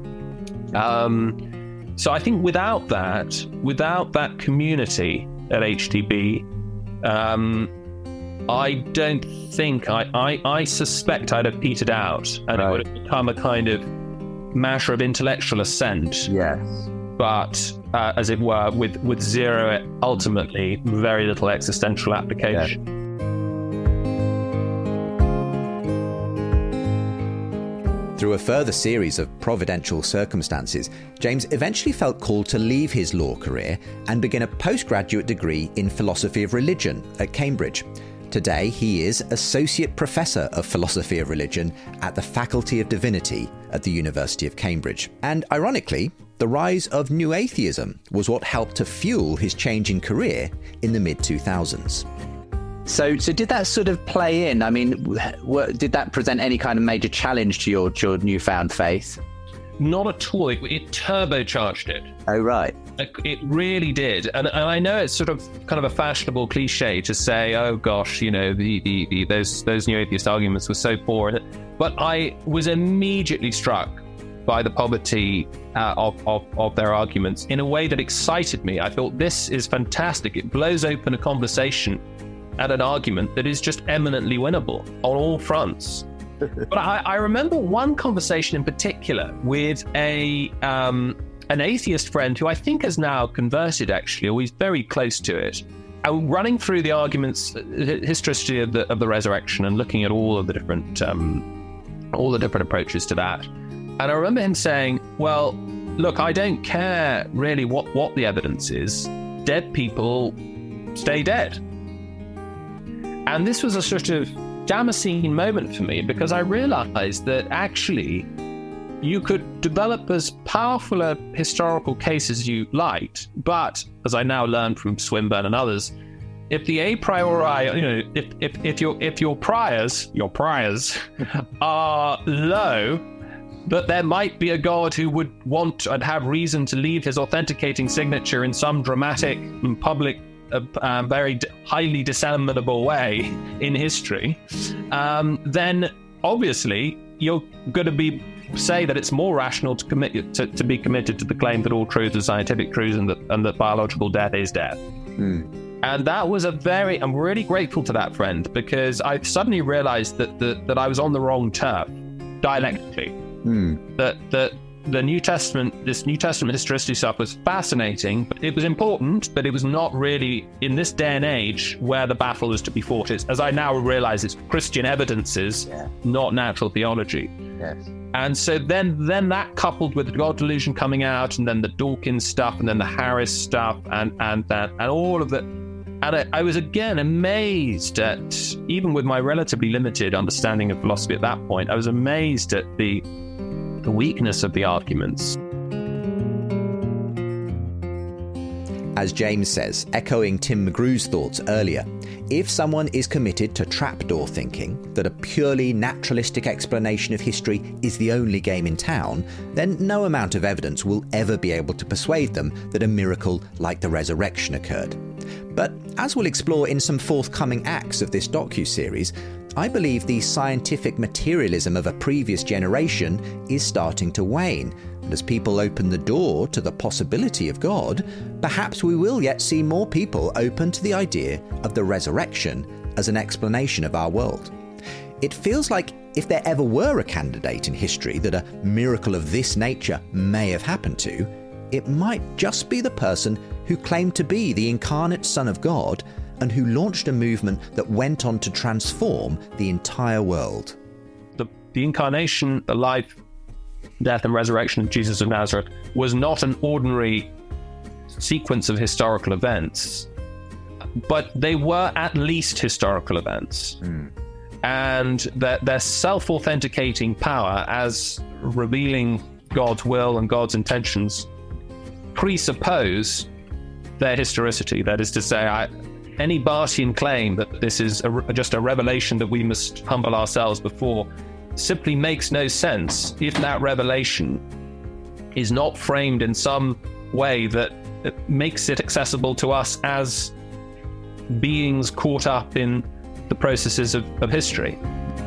Speaker 14: So I think without that community at HTB, I don't think I suspect I'd have petered out, and it would have become a kind of matter of intellectual assent.
Speaker 2: Yes.
Speaker 14: But as it were, with zero, ultimately, very little existential application.
Speaker 2: Yeah. Through a further series of providential circumstances, James eventually felt called to leave his law career and begin a postgraduate degree in philosophy of religion at Cambridge. Today, he is Associate Professor of Philosophy of Religion at the Faculty of Divinity at the University of Cambridge. And ironically, the rise of New Atheism was what helped to fuel his changing career in the mid-2000s.
Speaker 3: So did that sort of play in? I mean, did that present any kind of major challenge to your newfound faith?
Speaker 14: Not at all. It turbocharged it.
Speaker 3: Oh, right.
Speaker 14: It really did. And I know it's sort of kind of a fashionable cliche to say, oh gosh, you know, those New Atheist arguments were so poor. But I was immediately struck by the poverty of their arguments in a way that excited me. I thought, this is fantastic. It blows open a conversation and an argument that is just eminently winnable on all fronts. But I remember one conversation in particular with an atheist friend who I think has now converted, actually, or he's very close to it. And running through the arguments, historicity of the resurrection, and looking at all the different approaches to that. And I remember him saying, well, look, I don't care really what the evidence is. Dead people stay dead. And this was a sort of Damascene moment for me, because I realized that actually you could develop as powerful a historical case as you liked, but as I now learned from Swinburne and others, if the a priori, you know, if your priors are low, that there might be a God who would want and have reason to leave his authenticating signature in some dramatic and public, very highly disseminable way in history, then obviously you're going to say that it's more rational to be committed to the claim that all truth is scientific truth and that biological death is death. And that was I'm really grateful to that friend, because I suddenly realized that I was on the wrong turf dialectically. That the New Testament, this New Testament historicity stuff was fascinating, but it was important, but it was not really, in this day and age, where the battle is to be fought. As I now realize, it's Christian evidences, not natural theology.
Speaker 3: Yes.
Speaker 14: And so then that coupled with the God delusion coming out, and then the Dawkins stuff, and then the Harris stuff, and all of that. And I was again amazed at, even with my relatively limited understanding of philosophy at that point, I was amazed at the weakness of the arguments.
Speaker 2: As James says, echoing Tim McGrew's thoughts earlier, if someone is committed to trapdoor thinking, that a purely naturalistic explanation of history is the only game in town, then no amount of evidence will ever be able to persuade them that a miracle like the resurrection occurred. But as we'll explore in some forthcoming acts of this docu-series, I believe the scientific materialism of a previous generation is starting to wane, and as people open the door to the possibility of God, perhaps we will yet see more people open to the idea of the resurrection as an explanation of our world. It feels like if there ever were a candidate in history that a miracle of this nature may have happened to, it might just be the person who claimed to be the incarnate Son of God and who launched a movement that went on to transform the entire world.
Speaker 14: The incarnation, the life, death and resurrection of Jesus of Nazareth was not an ordinary sequence of historical events, but they were at least historical events. And their self-authenticating power as revealing God's will and God's intentions presuppose their historicity. That is to say, any Barthian claim that this is just a revelation that we must humble ourselves before simply makes no sense if that revelation is not framed in some way that makes it accessible to us as beings caught up in the processes of history.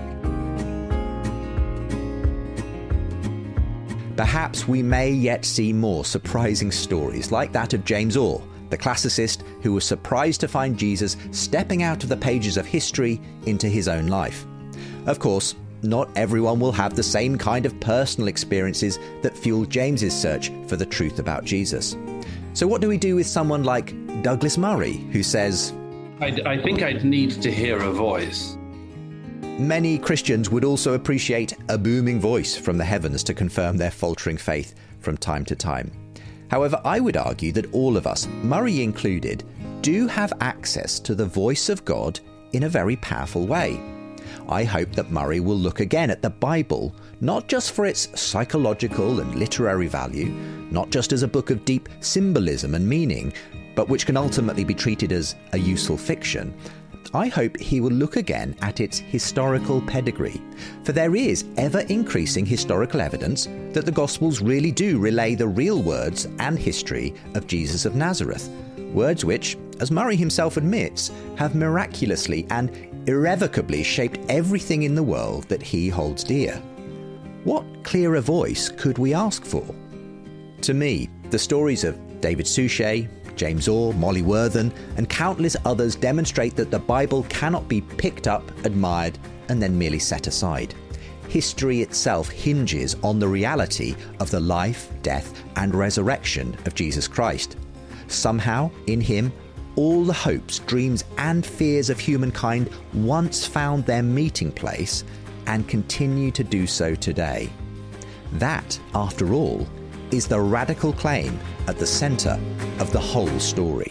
Speaker 2: Perhaps we may yet see more surprising stories like that of James Orr, the classicist who was surprised to find Jesus stepping out of the pages of history into his own life. Of course, not everyone will have the same kind of personal experiences that fueled James's search for the truth about Jesus. So what do we do with someone like Douglas Murray, who says,
Speaker 22: I think I'd need to hear a voice.
Speaker 2: many Christians would also appreciate a booming voice from the heavens to confirm their faltering faith from time to time. However, I would argue that all of us, Murray included, do have access to the voice of God in a very powerful way. I hope that Murray will look again at the Bible, not just for its psychological and literary value, not just as a book of deep symbolism and meaning, but which can ultimately be treated as a useful fiction. I hope he will look again at its historical pedigree, for there is ever-increasing historical evidence that the Gospels really do relay the real words and history of Jesus of Nazareth, words which, as Murray himself admits, have miraculously and irrevocably shaped everything in the world that he holds dear. What clearer voice could we ask for? To me, the stories of David Suchet, James Orr, Molly Worthen, and countless others demonstrate that the Bible cannot be picked up, admired, and then merely set aside. History itself hinges on the reality of the life, death, and resurrection of Jesus Christ. Somehow, in him, all the hopes, dreams, and fears of humankind once found their meeting place and continue to do so today. That, after all, is the radical claim at the center of the whole story.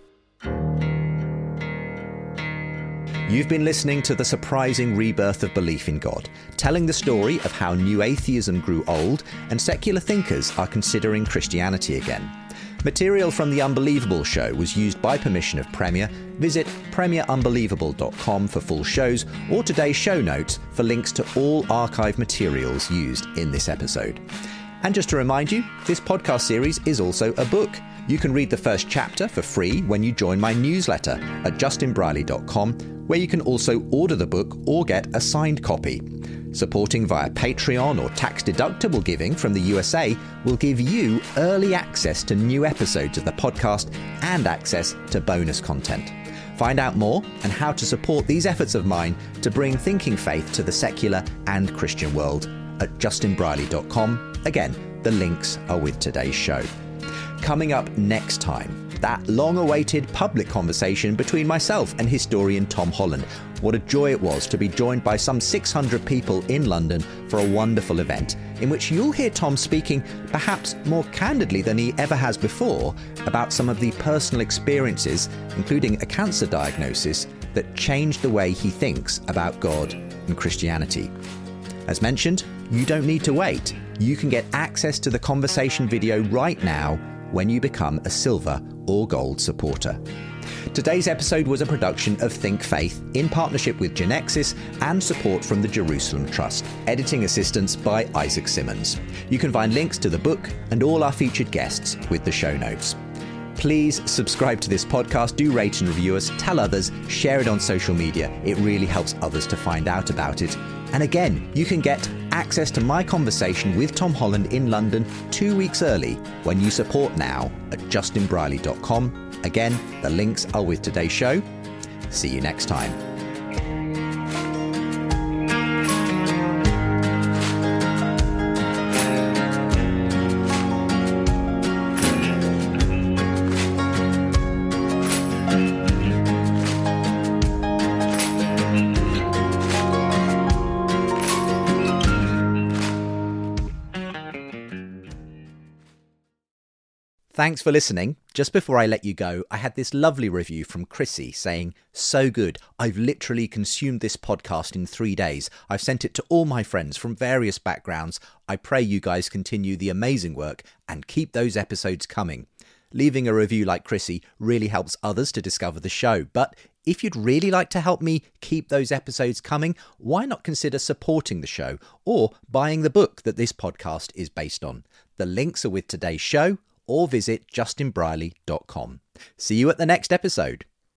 Speaker 2: You've been listening to the surprising rebirth of belief in God, telling the story of how new atheism grew old and secular thinkers are considering Christianity again. Material from The Unbelievable Show was used by permission of Premier. Visit premierunbelievable.com for full shows or today's show notes for links to all archive materials used in this episode. And just to remind you, this podcast series is also a book. You can read the first chapter for free when you join my newsletter at justinbrierley.com, where you can also order the book or get a signed copy. Supporting via Patreon or tax-deductible giving from the USA will give you early access to new episodes of the podcast and access to bonus content. Find out more and how to support these efforts of mine to bring thinking faith to the secular and Christian world at justinbrierley.com. Again, the links are with today's show. Coming up next time, that long-awaited public conversation between myself and historian Tom Holland. What a joy it was to be joined by some 600 people in London for a wonderful event in which you'll hear Tom speaking perhaps more candidly than he ever has before about some of the personal experiences, including a cancer diagnosis, that changed the way he thinks about God and Christianity. As mentioned, you don't need to wait. You can get access to the conversation video right now when you become a silver or gold supporter. Today's episode was a production of Think Faith in partnership with Genexus and support from the Jerusalem Trust. Editing assistance by Isaac Simmons. You can find links to the book and all our featured guests with the show notes. Please subscribe to this podcast, do rate and review us, tell others, share it on social media. It really helps others to find out about it. And again, you can get access to my conversation with Tom Holland in London 2 weeks early when you support now at justinbrierley.com. Again, the links are with today's show. See you next time. Thanks for listening. Just before I let you go, I had this lovely review from Chrissy saying, "So good. I've literally consumed this podcast in 3 days. I've sent it to all my friends from various backgrounds. I pray you guys continue the amazing work and keep those episodes coming." Leaving a review like Chrissy really helps others to discover the show. But if you'd really like to help me keep those episodes coming, why not consider supporting the show or buying the book that this podcast is based on? The links are with today's show, or visit justinbrierley.com. See you at the next episode.